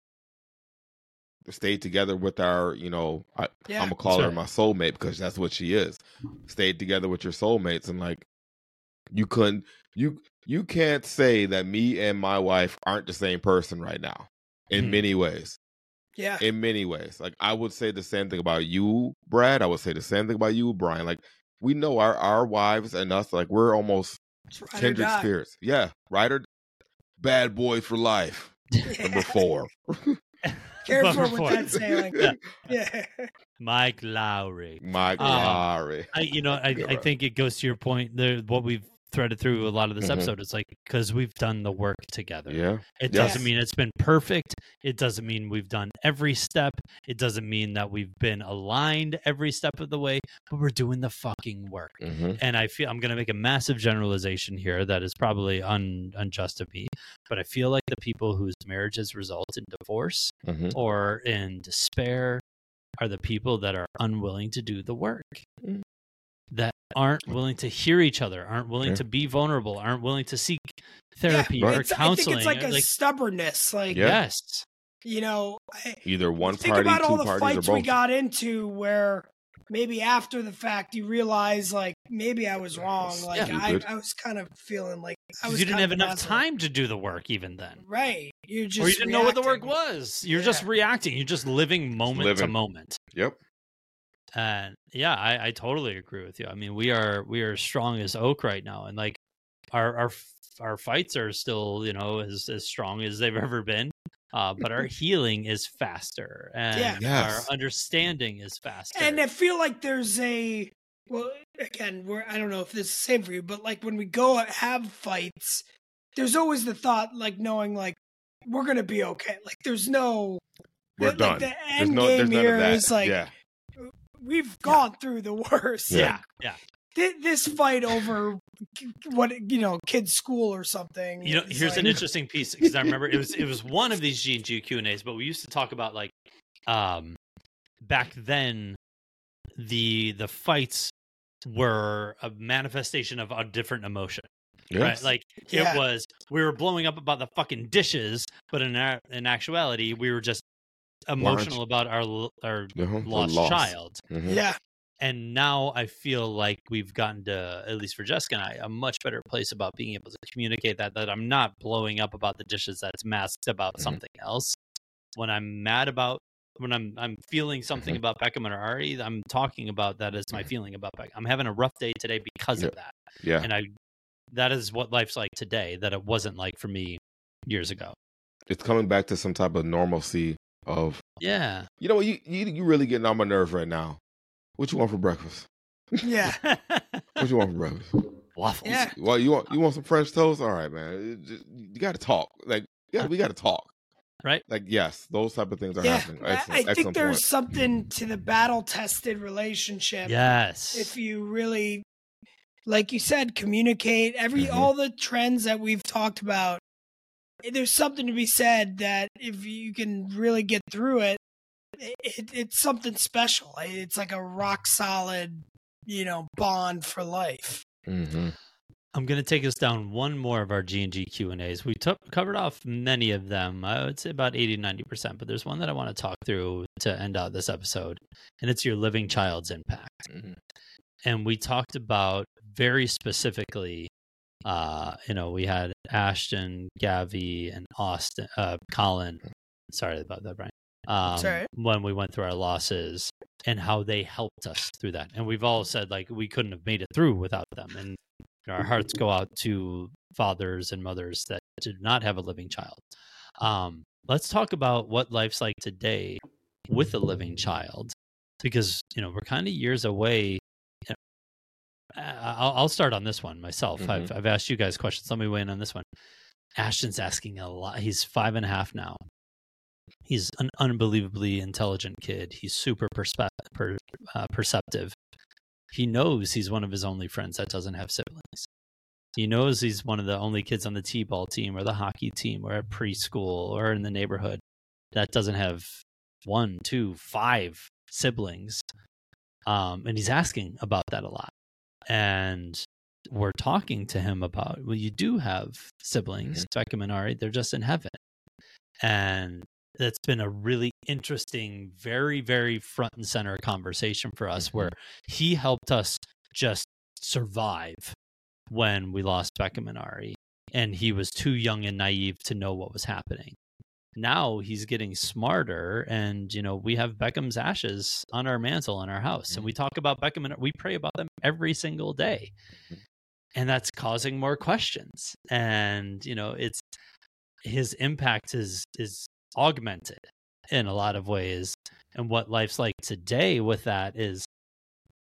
Speaker 3: stayed together with our, you know, I,
Speaker 2: Yeah.
Speaker 3: I'm gonna call
Speaker 1: That's
Speaker 3: her
Speaker 1: right.
Speaker 3: my soulmate because that's what she is. Stayed together with your soulmates, and like, you couldn't, you you can't say that me and my wife aren't the same person right now in
Speaker 1: Hmm.
Speaker 3: many ways.
Speaker 2: Yeah.
Speaker 3: In many ways, like I would say the same thing about you, Brad. I would say the same thing about you, Brian. Like we know our our wives and us, like we're almost
Speaker 2: It's ride or
Speaker 3: kindred
Speaker 2: die.
Speaker 3: spirits. Yeah, right or bad boys for life. Number four.
Speaker 2: Careful
Speaker 1: Number
Speaker 2: with
Speaker 1: four.
Speaker 2: that saying.
Speaker 1: Yeah.
Speaker 2: Yeah.
Speaker 1: Mike Lowry.
Speaker 3: Mike
Speaker 1: Um,
Speaker 3: Lowry.
Speaker 1: I, you know, I,
Speaker 3: You're
Speaker 1: I
Speaker 3: right.
Speaker 1: think it goes to your point there. What we've threaded through a lot of this
Speaker 3: Mhm.
Speaker 1: episode. It's like, because we've done the work together.
Speaker 3: Yeah.
Speaker 1: It
Speaker 3: Yes.
Speaker 1: doesn't mean it's been perfect. It doesn't mean we've done every step. It doesn't mean that we've been aligned every step of the way, but we're doing the fucking work.
Speaker 3: hmm
Speaker 1: And I feel I'm going to make a massive generalization here that is probably un, unjust of me, but I feel like the people whose marriages result in divorce
Speaker 3: hmm
Speaker 1: or in despair are the people that are unwilling to do the work,
Speaker 3: Mm.
Speaker 1: that aren't willing to hear each other, aren't willing
Speaker 3: Yeah.
Speaker 1: to be vulnerable, aren't willing to seek therapy
Speaker 2: yeah,
Speaker 1: or
Speaker 2: it's, I
Speaker 1: counseling.
Speaker 2: think it's like a
Speaker 1: Like,
Speaker 2: stubbornness. Like,
Speaker 3: Yeah.
Speaker 1: yes.
Speaker 2: you know, I,
Speaker 3: Either one
Speaker 2: think
Speaker 3: party,
Speaker 2: about all
Speaker 3: two
Speaker 2: the
Speaker 3: parties, or
Speaker 2: fights we
Speaker 3: both.
Speaker 2: got into where maybe after the fact you realize, like, maybe I was wrong. Like,
Speaker 1: Yeah.
Speaker 2: I,
Speaker 3: Stupid.
Speaker 2: I was kind of feeling like I
Speaker 1: 'Cause
Speaker 2: was
Speaker 1: you didn't
Speaker 2: kind
Speaker 1: have
Speaker 2: of an
Speaker 1: enough
Speaker 2: asshole.
Speaker 1: time to do the work even then.
Speaker 2: Right. You're just
Speaker 1: Or you didn't know what the work
Speaker 2: reacting.
Speaker 1: was. You're just
Speaker 2: Yeah.
Speaker 1: reacting. You're just living moment to
Speaker 3: living.
Speaker 1: moment.
Speaker 3: Yep.
Speaker 1: And yeah, I, I totally agree with you. I mean, we are we are strong as oak right now, and like our our our fights are still, you know, as as strong as they've ever been. Uh, but our healing is faster, and
Speaker 2: Yeah.
Speaker 3: Yes.
Speaker 1: our understanding is faster.
Speaker 2: And I feel like there's a well, again, we're I don't know if this is the same for you, but like when we go have fights, there's always the thought, like knowing like we're gonna be okay. Like there's no
Speaker 3: We're
Speaker 2: the,
Speaker 3: done.
Speaker 2: Like, the
Speaker 3: There's
Speaker 2: end
Speaker 3: no.
Speaker 2: game
Speaker 3: There's none
Speaker 2: here
Speaker 3: of that.
Speaker 2: is like
Speaker 3: yeah.
Speaker 2: we've gone through the worst.
Speaker 3: Yeah.
Speaker 1: yeah, yeah.
Speaker 2: Th- this fight over what you know, kids' school or something.
Speaker 1: You know,
Speaker 2: is
Speaker 1: here's an
Speaker 2: like-
Speaker 1: interesting piece because I remember it was it was one of these G and G Q and A's, but we used to talk about like um back then the the fights were a manifestation of a different emotion.
Speaker 3: Yes.
Speaker 1: Right? Like
Speaker 2: Yeah.
Speaker 1: it was we were blowing up about the fucking dishes, but in a- in actuality we were just emotional about our l- our
Speaker 3: Uh-huh. The
Speaker 1: lost
Speaker 3: loss.
Speaker 1: child.
Speaker 3: Mhm.
Speaker 2: Yeah.
Speaker 1: And now I feel like we've gotten to, at least for Jessica and I, a much better place about being able to communicate that, that I'm not blowing up about the dishes that's masked about
Speaker 3: Mhm.
Speaker 1: something else. When I'm mad about, when I'm I'm feeling something
Speaker 3: Mhm.
Speaker 1: about Beckham and Ari, I'm talking about that as my feeling about Beckham. I'm having a rough day today because of that.
Speaker 3: Yeah.
Speaker 1: And I, that is what life's like today, that it wasn't like for me years ago.
Speaker 3: It's coming back to some type of normalcy of,
Speaker 1: Yeah.
Speaker 3: you know what, you, you you really getting on my nerves right now. What you want for breakfast?
Speaker 2: Yeah.
Speaker 3: What you want for breakfast?
Speaker 1: Waffles.
Speaker 2: Yeah.
Speaker 3: Well, you want you want some French toast? All right, man. It just- you got to talk. Like, yeah, we got to talk.
Speaker 1: Right.
Speaker 3: Like, yes, those type of things are
Speaker 2: Yeah.
Speaker 3: happening.
Speaker 2: I-
Speaker 3: Excellent,
Speaker 2: I think
Speaker 3: excellent
Speaker 2: there's
Speaker 3: point.
Speaker 2: something to the battle tested relationship.
Speaker 1: Yes.
Speaker 2: If you really, like you said, communicate every
Speaker 3: Mhm.
Speaker 2: all the trends that we've talked about, there's something to be said that if you can really get through it, it, it's something special. It's like a rock solid, you know, bond for life.
Speaker 3: Mhm.
Speaker 1: I'm going to take us down one more of our G and G Q and A's. We took covered off many of them. I would say about eighty, ninety percent, but there's one that I want to talk through to end out this episode, and it's your living child's impact.
Speaker 3: Mhm.
Speaker 1: And we talked about very specifically, uh, you know, we had Ashton, Gavi, and Austin, uh, Colin. Sorry about that, Brian. Um,
Speaker 2: That's all right.
Speaker 1: When we went through our losses and how they helped us through that. And we've all said, like, we couldn't have made it through without them. And our hearts go out to fathers and mothers that did not have a living child. Um, let's talk about what life's like today with a living child, because, you know, we're kind of years away. I'll, I'll start on this one myself.
Speaker 3: Mhm.
Speaker 1: I've, I've asked you guys questions. Let me weigh in on this one. Ashton's asking a lot. He's five and a half now. He's an unbelievably intelligent kid. He's super perspe- per, uh, perceptive. He knows he's one of his only friends that doesn't have siblings. He knows he's one of the only kids on the t-ball team or the hockey team or at preschool or in the neighborhood that doesn't have one, two, five siblings. Um, and he's asking about that a lot. And we're talking to him about, well, you do have siblings, Beckham and Ari, they're just in heaven. And that's been a really interesting, very, very front and center conversation for us,
Speaker 3: Mhm.
Speaker 1: where he helped us just survive when we lost Beckham and Ari. And he was too young and naive to know what was happening. Now he's getting smarter, and, you know, we have Beckham's ashes on our mantle in our house, and we talk about Beckham and we pray about them every single day. And that's causing more questions. And, you know, it's his impact is is augmented in a lot of ways. And what life's like today with that is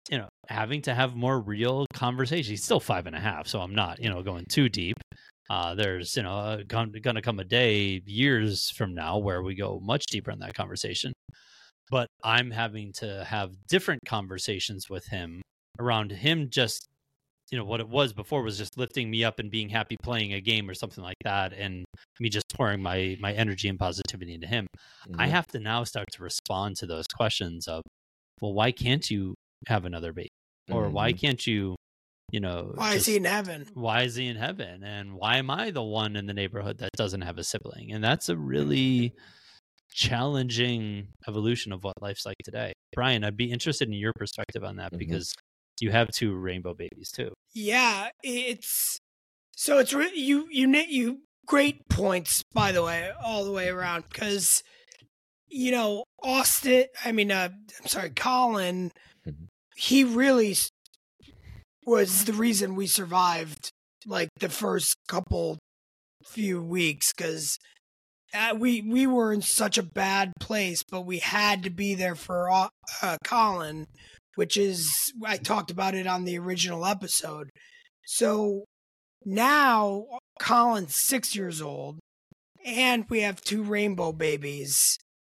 Speaker 1: you know, having to have more real conversation. He's still five and a half, so I'm not, you know, going too deep. Uh, there's, you know, going to come a day years from now where we go much deeper in that conversation. But I'm having to have different conversations with him around him just, you know, what it was before was just lifting me up and being happy playing a game or something like that. And me just pouring my, my energy and positivity into him. Mm-hmm. I have to now start to respond to those questions of, well, why can't you have another baby? Or mm-hmm. why can't you, you know,
Speaker 2: why
Speaker 1: just,
Speaker 2: is he in heaven?
Speaker 1: Why is he in heaven? And why am I the one in the neighborhood that doesn't have a sibling? And that's a really challenging evolution of what life's like today. Brian, I'd be interested in your perspective on that mm-hmm. because you have two rainbow babies too.
Speaker 2: Yeah, it's so it's re- you you you great points, by the way, all the way around, because you know Austin. I mean, uh, I'm sorry, Colin. Mm-hmm. He really was the reason we survived, like the first couple few weeks, because uh, we we were in such a bad place, but we had to be there for uh, Colin, which is I talked about it on the original episode. So now Colin's six years old, and we have two rainbow babies.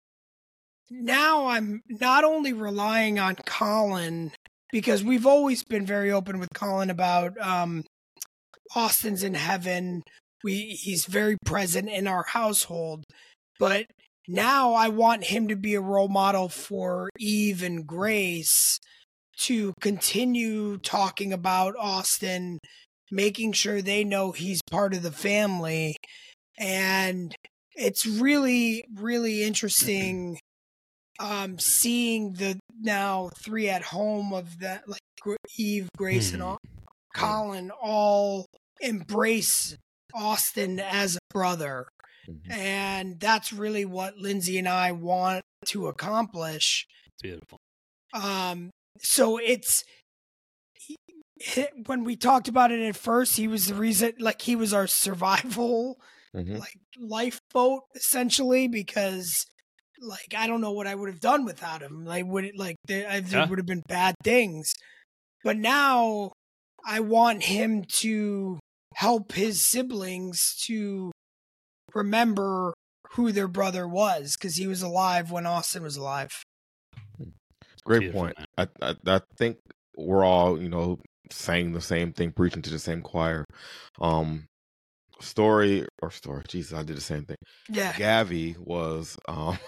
Speaker 2: Now I'm not only relying on Colin, because we've always been very open with Colin about um, Austin's in heaven. We he's very present in our household, but now I want him to be a role model for Eve and Grace to continue talking about Austin, making sure they know he's part of the family. And it's really, really interesting um, seeing the now three at home of that, like Eve, Grace, and all, Colin all embrace Austin as a brother. Mm-hmm. And that's really what Lindsay and I want to accomplish.
Speaker 1: Beautiful.
Speaker 2: Um, so it's he, he, when we talked about it at first, he was the reason, like he was our survival, mm-hmm. like lifeboat essentially, because like I don't know what I would have done without him. Like would it like there, there yeah. would have been bad things, but now I want him to help his siblings to remember who their brother was, because he was alive when Austin was alive.
Speaker 3: Great Beautiful, point. I, I I think we're all, you know, saying the same thing, preaching to the same choir. Um, story or story. Jesus, I did the same thing.
Speaker 2: Yeah.
Speaker 3: Gavi was um,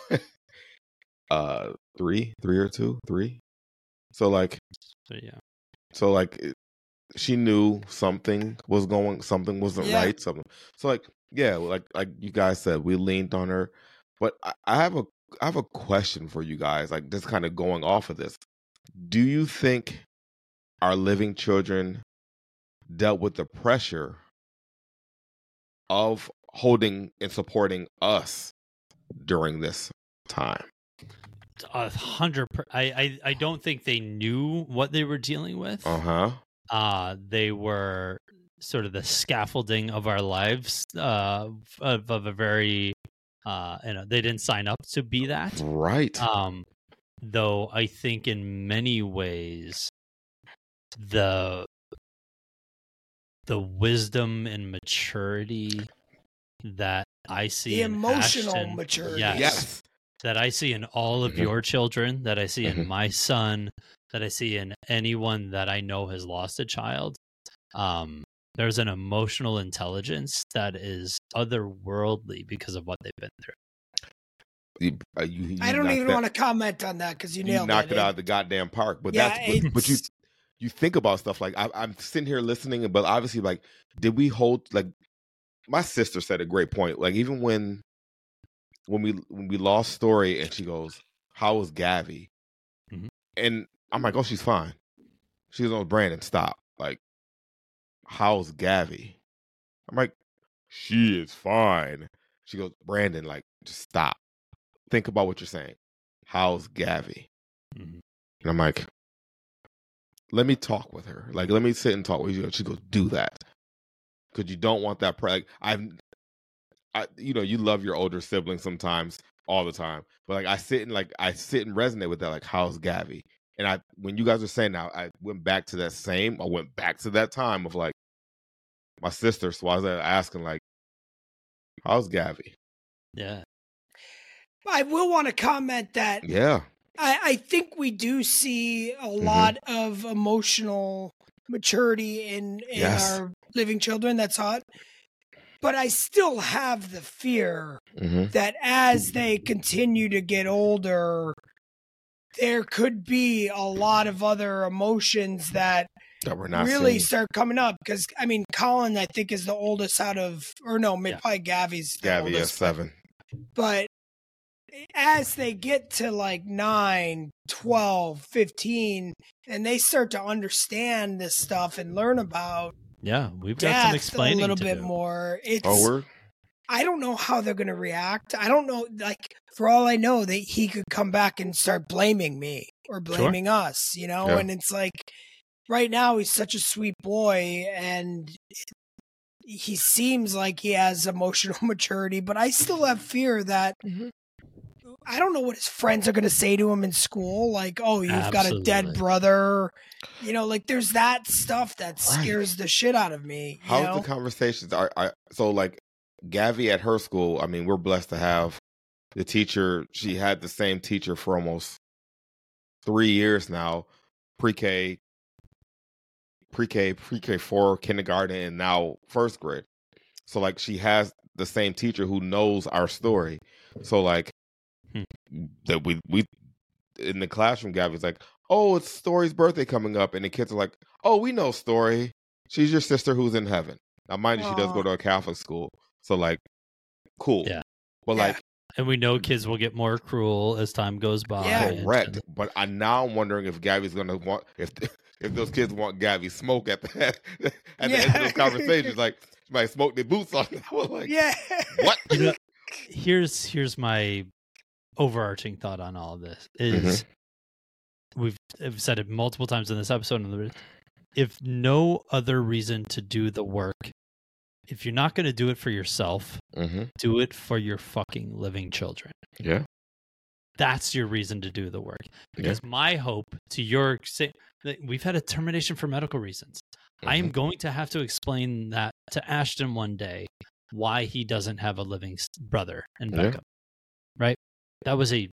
Speaker 3: uh, three, three or two, three. So like,
Speaker 1: so, yeah.
Speaker 3: So like, it, she knew something was going, something wasn't yeah. right. Something. So like, yeah, like like you guys said, we leaned on her. But I, I have a I have a question for you guys, like just kind of going off of this. Do you think our living children dealt with the pressure of holding and supporting us during this time?
Speaker 1: A hundred. Per- I, I I don't think they knew what they were dealing with.
Speaker 3: Uh huh.
Speaker 1: Uh, they were sort of the scaffolding of our lives, uh, of, of a very. Uh, you know, they didn't sign up to be that.
Speaker 3: Right.
Speaker 1: Um, though I think in many ways, the the wisdom and maturity that I see
Speaker 2: the
Speaker 1: in
Speaker 2: emotional
Speaker 1: Ashton,
Speaker 2: maturity,
Speaker 1: yes,
Speaker 3: yes,
Speaker 1: that I see in all of mm-hmm. your children, that I see mm-hmm. in my son, that I see in anyone that I know has lost a child. Um, There's an emotional intelligence that is otherworldly because of what they've been through.
Speaker 3: You, uh, you, you
Speaker 2: I don't even that, want to comment on that because you nailed
Speaker 3: you knocked
Speaker 2: it.
Speaker 3: it out of the goddamn park. But yeah, that's but, but you you think about stuff like I, I'm sitting here listening, but obviously, like, did we hold like my sister said a great point. Like even when when we when we lost Story and she goes, "How was Gavi?" Mm-hmm. And I'm like, "Oh, she's fine." She goes, "Oh, Brandon, stop!" Like. How's Gavi? I'm like, she is fine. She goes, Brandon, like, just stop. Think about what you're saying. How's Gavi? Mm-hmm. And I'm like, let me talk with her. Like, let me sit and talk with you. She goes, do that. Because you don't want that. Pre- like, I've, I, you know, you love your older siblings sometimes, all the time. But like, I sit and like, I sit and resonate with that. Like, how's Gavi? And I, when you guys were saying that, I went back to that same, I went back to that time of like my sister. So I was asking like, how's Gavi?
Speaker 1: Yeah.
Speaker 2: I will want to comment that
Speaker 3: Yeah.
Speaker 2: I, I think we do see a lot mm-hmm. of emotional maturity in, in yes. our living children. That's hot. But I still have the fear mm-hmm. that as they continue to get older, there could be a lot of other emotions that,
Speaker 3: that we're not
Speaker 2: really
Speaker 3: seeing.
Speaker 2: Start coming up. Because, I mean, Colin, I think, is the oldest out of, or no, maybe yeah. probably Gavi's the
Speaker 3: Gavi
Speaker 2: oldest.
Speaker 3: is seven.
Speaker 2: But as they get to like nine, twelve, fifteen, and they start to understand this stuff and learn about
Speaker 1: yeah, we've got some explaining
Speaker 2: a little
Speaker 1: to
Speaker 2: bit
Speaker 1: do.
Speaker 2: more. It's
Speaker 3: oh, we're...
Speaker 2: I don't know how they're going to react. I don't know. Like, for all I know, that he could come back and start blaming me or blaming sure. us, you know? Yeah. And it's like, right now, he's such a sweet boy, and he seems like he has emotional maturity, but I still have fear that mm-hmm. I don't know what his friends are going to say to him in school. Like, oh, you've Absolutely. got a dead brother. You know, like there's that stuff that scares right. the shit out of me.
Speaker 3: How's
Speaker 2: know?
Speaker 3: the conversations? Are, are so like Gavi at her school? I mean, we're blessed to have the teacher. She had the same teacher for almost three years now, pre-K, pre-K, pre-K four, kindergarten, and now first grade. So like she has the same teacher who knows our story. So like hmm. that we we in the classroom, Gavi's like, oh, it's Story's birthday coming up, and the kids are like, oh, we know Story. She's your sister who's in heaven. Now, mind you, she does go to a Catholic school, so like, cool.
Speaker 1: Yeah,
Speaker 3: but
Speaker 2: yeah.
Speaker 3: like,
Speaker 1: and we know kids will get more cruel as time goes by.
Speaker 2: Yeah,
Speaker 3: correct.
Speaker 1: And...
Speaker 3: But I'm now wondering if Gavi's gonna want if if those kids want Gavi smoke at the at the yeah. end of those conversations, like she might smoke their boots on. like,
Speaker 2: yeah,
Speaker 3: what?
Speaker 1: You know, here's here's my overarching thought on all of this is mm-hmm. we've I've said it multiple times in this episode. If no other reason to do the work, if you're not going to do it for yourself, mm-hmm. do it for your fucking living children.
Speaker 3: Yeah.
Speaker 1: That's your reason to do the work. Because yeah. my hope to your, we've had a termination for medical reasons. Mm-hmm. I am going to have to explain that to Ashton one day, why he doesn't have a living brother in Beckham. Yeah. Right? That was a,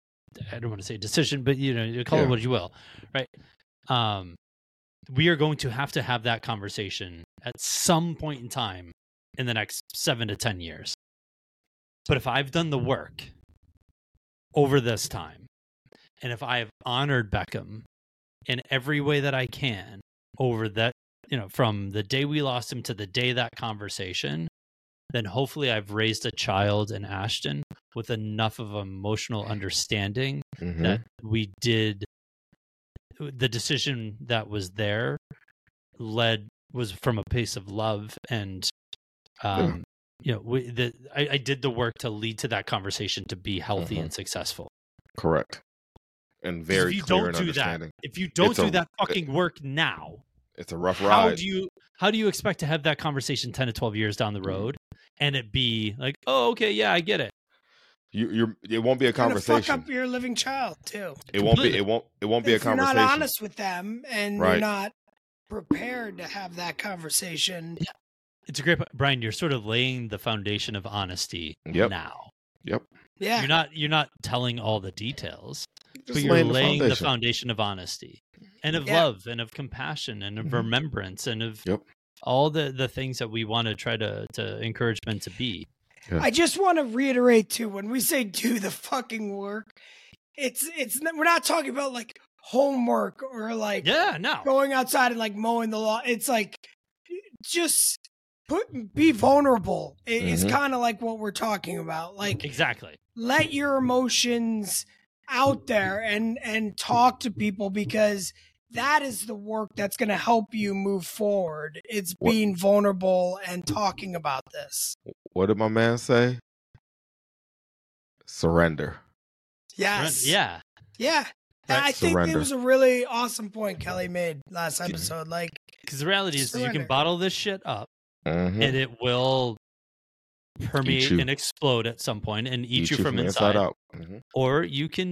Speaker 1: I don't want to say decision, but you know, you call yeah. it what you will. Right? Um, we are going to have to have that conversation at some point in time in the next seven to ten years. But if I've done the work over this time, and if I have honored Beckham in every way that I can over that, you know, from the day we lost him to the day that conversation, then hopefully I've raised a child in Ashton with enough of emotional understanding mm-hmm. that we did the decision that was there led was from a place of love and um yeah. you know we, the, I, I did the work to lead to that conversation to be healthy mm-hmm. and successful.
Speaker 3: Correct. And very
Speaker 1: if you
Speaker 3: clear
Speaker 1: don't
Speaker 3: and
Speaker 1: do
Speaker 3: understanding.
Speaker 1: That, if you don't
Speaker 3: it's
Speaker 1: do
Speaker 3: a,
Speaker 1: that fucking work now,
Speaker 3: it's a rough
Speaker 1: how
Speaker 3: ride.
Speaker 1: do you how do you expect to have that conversation ten to twelve years down the road mm-hmm. and it be like, oh, okay, yeah, I get it.
Speaker 3: You, you're. It won't be a conversation.
Speaker 2: You're gonna fuck up your living child too.
Speaker 3: It won't be. It won't. It won't be
Speaker 2: if
Speaker 3: a conversation.
Speaker 2: You're not honest with them, and
Speaker 3: right.
Speaker 2: you're not prepared to have that conversation.
Speaker 1: Yeah. It's a great, Brian. You're sort of laying the foundation of honesty
Speaker 3: yep.
Speaker 1: now.
Speaker 3: Yep.
Speaker 2: Yeah.
Speaker 1: You're not. You're not telling all the details,
Speaker 3: Just
Speaker 1: but you're
Speaker 3: laying,
Speaker 1: laying
Speaker 3: the,
Speaker 1: the foundation of honesty and of
Speaker 2: yeah.
Speaker 1: love and of compassion and of mm-hmm. remembrance and of
Speaker 3: yep.
Speaker 1: all the the things that we want to try to to encourage men to be.
Speaker 3: Yeah.
Speaker 2: I just want to reiterate too, when we say do the fucking work, it's it's we're not talking about like homework or like
Speaker 1: yeah, no.
Speaker 2: going outside and like mowing the lawn. It's like just put be vulnerable. It, mm-hmm. It's kind of like what we're talking about. Like
Speaker 1: exactly.
Speaker 2: Let your emotions out there and and talk to people, because that is the work that's going to help you move forward. It's what? Being vulnerable and talking about this.
Speaker 3: What did my man say? Surrender.
Speaker 2: Yes.
Speaker 1: Yeah.
Speaker 2: Yeah.
Speaker 1: Right.
Speaker 2: I think
Speaker 3: Surrender.
Speaker 2: it was a really awesome point Kelly made last episode. Like,
Speaker 1: because the reality is
Speaker 2: surrender.
Speaker 1: you can bottle this shit up
Speaker 3: mm-hmm.
Speaker 1: and it will permeate and explode at some point and eat,
Speaker 3: eat
Speaker 1: you,
Speaker 3: you
Speaker 1: from,
Speaker 3: from
Speaker 1: inside.
Speaker 3: inside out. Mm-hmm.
Speaker 1: Or you can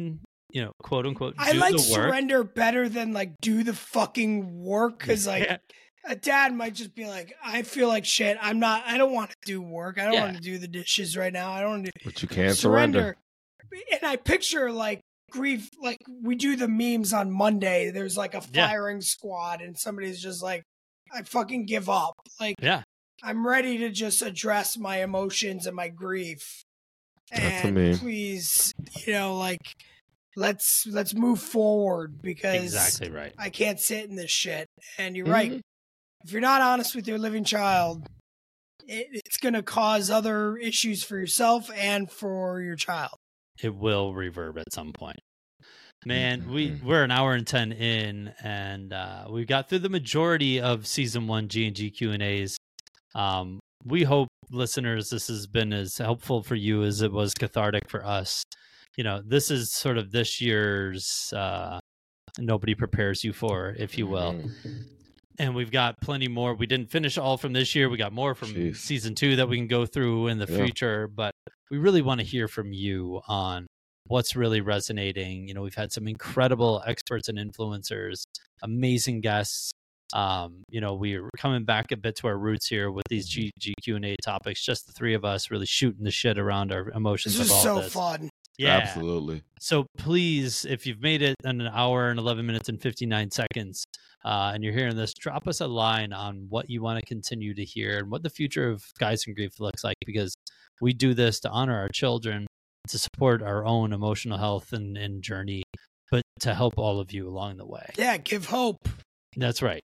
Speaker 1: you know, quote unquote,
Speaker 2: I
Speaker 1: do
Speaker 2: like
Speaker 1: the work.
Speaker 2: surrender better than like do the fucking work because like
Speaker 1: Yeah.
Speaker 2: a dad might just be like, I feel like shit. I'm not. I don't want to do work. I don't
Speaker 1: Yeah.
Speaker 2: want to do the dishes right now. I don't want to
Speaker 3: But you can't surrender.
Speaker 2: And I picture like grief, like we do the memes on Monday. There's like a
Speaker 1: Yeah.
Speaker 2: firing squad, and somebody's just like, I fucking give up. Like,
Speaker 1: Yeah.
Speaker 2: I'm ready to just address my emotions and my grief.
Speaker 3: That's a
Speaker 2: And
Speaker 3: meme.
Speaker 2: please, you know, like let's let's move forward because
Speaker 1: Exactly right.
Speaker 2: I can't sit in this shit. And you're
Speaker 3: Mhm.
Speaker 2: right. If you're not honest with your living child, it, it's going to cause other issues for yourself and for your child.
Speaker 1: It will reverb at some point. Man, we,
Speaker 3: Mhm.
Speaker 1: we're an hour and ten in, and uh, we got through the majority of season one G and G Q and A's. Um, we hope, listeners, this has been as helpful for you as it was cathartic for us. You know, this is sort of this year's uh, Nobody Prepares You For, if you will.
Speaker 3: Mhm.
Speaker 1: And we've got plenty more. We didn't finish all from this year. We got more from
Speaker 3: Jeez.
Speaker 1: season two that we can go through in the
Speaker 3: Yeah.
Speaker 1: future. But we really want to hear from you on what's really resonating. You know, we've had some incredible experts and influencers, amazing guests. Um, you know, we're coming back a bit to our roots here with these G G Q and A topics. Just the three of us really shooting the shit around our emotions
Speaker 2: This
Speaker 1: of
Speaker 2: is
Speaker 1: all
Speaker 2: so
Speaker 1: this.
Speaker 2: fun.
Speaker 1: Yeah.
Speaker 3: Absolutely.
Speaker 1: So please, if you've made it in an hour and eleven minutes and fifty-nine seconds, uh, and you're hearing this, drop us a line on what you want to continue to hear and what the future of Guys and Grief looks like, because we do this to honor our children, to support our own emotional health and, and journey, but to help all of you along the way.
Speaker 2: Yeah, give hope.
Speaker 1: That's right.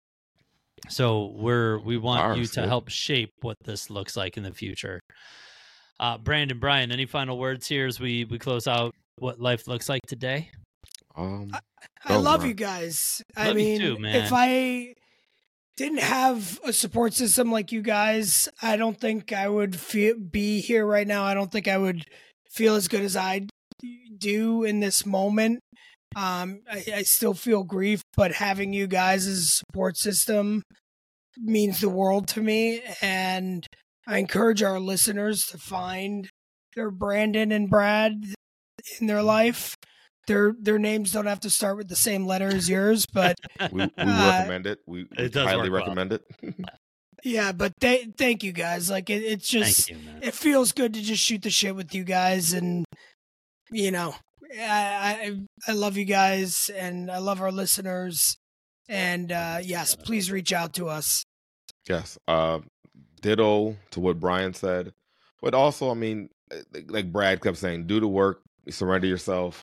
Speaker 1: So we're we want
Speaker 3: Ours,
Speaker 1: you to
Speaker 3: yeah.
Speaker 1: help shape what this looks like in the future. Uh, Brandon, Brian, any final words here as we, we close out what life looks like today?
Speaker 3: Um,
Speaker 2: I
Speaker 3: Oh,
Speaker 2: love
Speaker 3: my.
Speaker 2: you guys. I
Speaker 1: Love you
Speaker 2: mean,
Speaker 1: too, man.
Speaker 2: if I didn't have a support system like you guys, I don't think I would feel, be here right now. I don't think I would feel as good as I do in this moment. Um, I, I still feel grief, but having you guys as a support system means the world to me. And I encourage our listeners to find their Brandon and Brad in their life. Their their names don't have to start with the same letter as yours, but
Speaker 3: we, we
Speaker 2: Uh,
Speaker 3: recommend it. We, we
Speaker 1: it does
Speaker 3: highly
Speaker 1: work well.
Speaker 3: recommend it.
Speaker 2: yeah. But they, thank you guys. Like it, it's just
Speaker 1: Thank you, man.
Speaker 2: it feels good to just shoot the shit with you guys, and you know, I I, I love you guys, and I love our listeners, and uh, yes, please reach out to us.
Speaker 3: Yes. Uh, ditto to what Brian said. But also, I mean, like Brad kept saying, do the work, surrender yourself,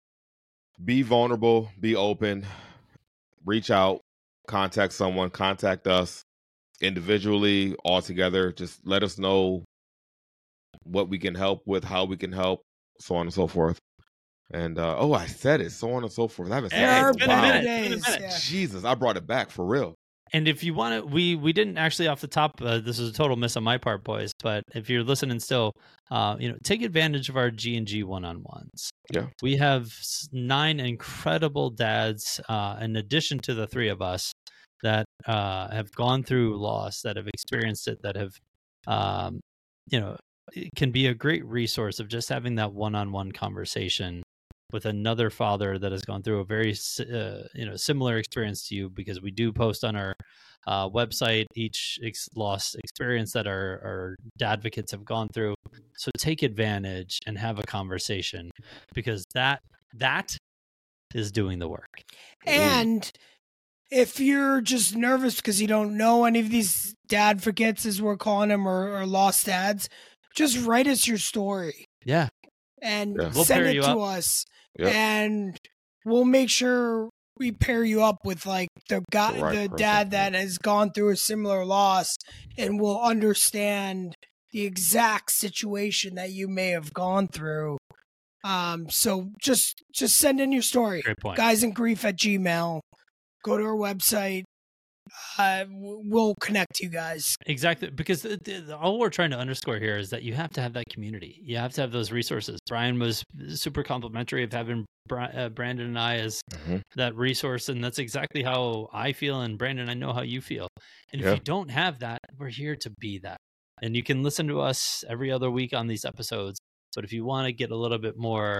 Speaker 3: be vulnerable, be open, reach out, contact someone, contact us individually, all together. Just let us know what we can help with, how we can help, so on and so forth. And, uh, oh, I said it, so on and so forth. I haven't said
Speaker 1: Hey,
Speaker 3: it.
Speaker 2: There
Speaker 3: in
Speaker 1: it's
Speaker 3: a
Speaker 1: been a
Speaker 3: while.
Speaker 1: minute. It's been a
Speaker 2: days,
Speaker 1: minute.
Speaker 2: yeah.
Speaker 3: Jesus, I brought it back for real.
Speaker 1: And if you want to, we we didn't actually off the top. Uh, this is a total miss on my part, boys. But if you're listening still, uh, you know, take advantage of our G and G one-on-ones.
Speaker 3: Yeah.
Speaker 1: We have s- nine incredible dads, uh, in addition to the three of us, that uh, have gone through loss, that have experienced it, that have, um, you know, it can be a great resource of just having that one-on-one conversation with another father that has gone through a very si- uh, you know similar experience to you, because we do post on our uh, website each ex- loss experience that our, our dadvocates have gone through. So take advantage and have a conversation, because that that is doing the work.
Speaker 2: And if you're just nervous because you don't know any of these dadvocates, as we're calling them, or, or lost dads, just write us your story
Speaker 1: Yeah,
Speaker 2: and
Speaker 3: Yeah.
Speaker 1: We'll
Speaker 2: send
Speaker 1: pair
Speaker 2: it
Speaker 1: you
Speaker 2: to
Speaker 1: up.
Speaker 2: us,
Speaker 3: Yep.
Speaker 2: and we'll make sure we pair you up with like the guy,
Speaker 3: The right
Speaker 2: the
Speaker 3: person,
Speaker 2: dad
Speaker 3: yeah.
Speaker 2: that has gone through a similar loss, and will understand the exact situation that you may have gone through. Um, so just just send in your story.
Speaker 1: great point.
Speaker 2: Guys in Grief at Gmail. Go to our website. Uh, w- we'll connect you guys.
Speaker 1: Exactly, because the, the, all we're trying to underscore here is that you have to have that community. You have to have those resources. Brian was super complimentary of having Bri- uh, Brandon and I as
Speaker 3: Mhm.
Speaker 1: that resource, and that's exactly how I feel. And Brandon, I know how you feel. And
Speaker 3: Yeah.
Speaker 1: if you don't have that, we're here to be that. And you can listen to us every other week on these episodes. But if you want to get a little bit more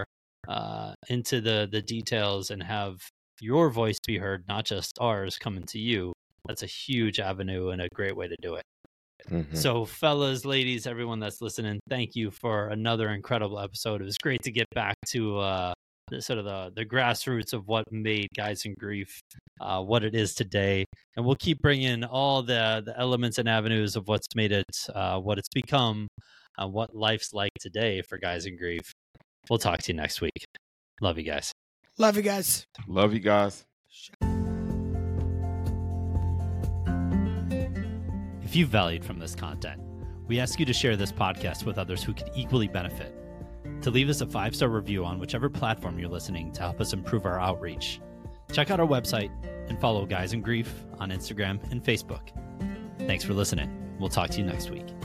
Speaker 1: uh, into the the details and have your voice be heard, not just ours coming to you, that's a huge avenue and a great way to do it. Mm-hmm. So fellas, ladies, everyone that's listening, thank you for another incredible episode. It was great to get back to uh, the, sort of the, the grassroots of what made Guys in Grief uh, what it is today. And we'll keep bringing all the, the elements and avenues of what's made it uh, what it's become, uh, what life's like today for Guys in Grief. We'll talk to you next week. Love you guys.
Speaker 2: Love you guys.
Speaker 3: Love you guys.
Speaker 1: If you valued from this content, we ask you to share this podcast with others who could equally benefit, to leave us a five-star review on whichever platform you're listening to help us improve our outreach. Check out our website and follow Guys in Grief on Instagram and Facebook. Thanks for listening. We'll talk to you next week.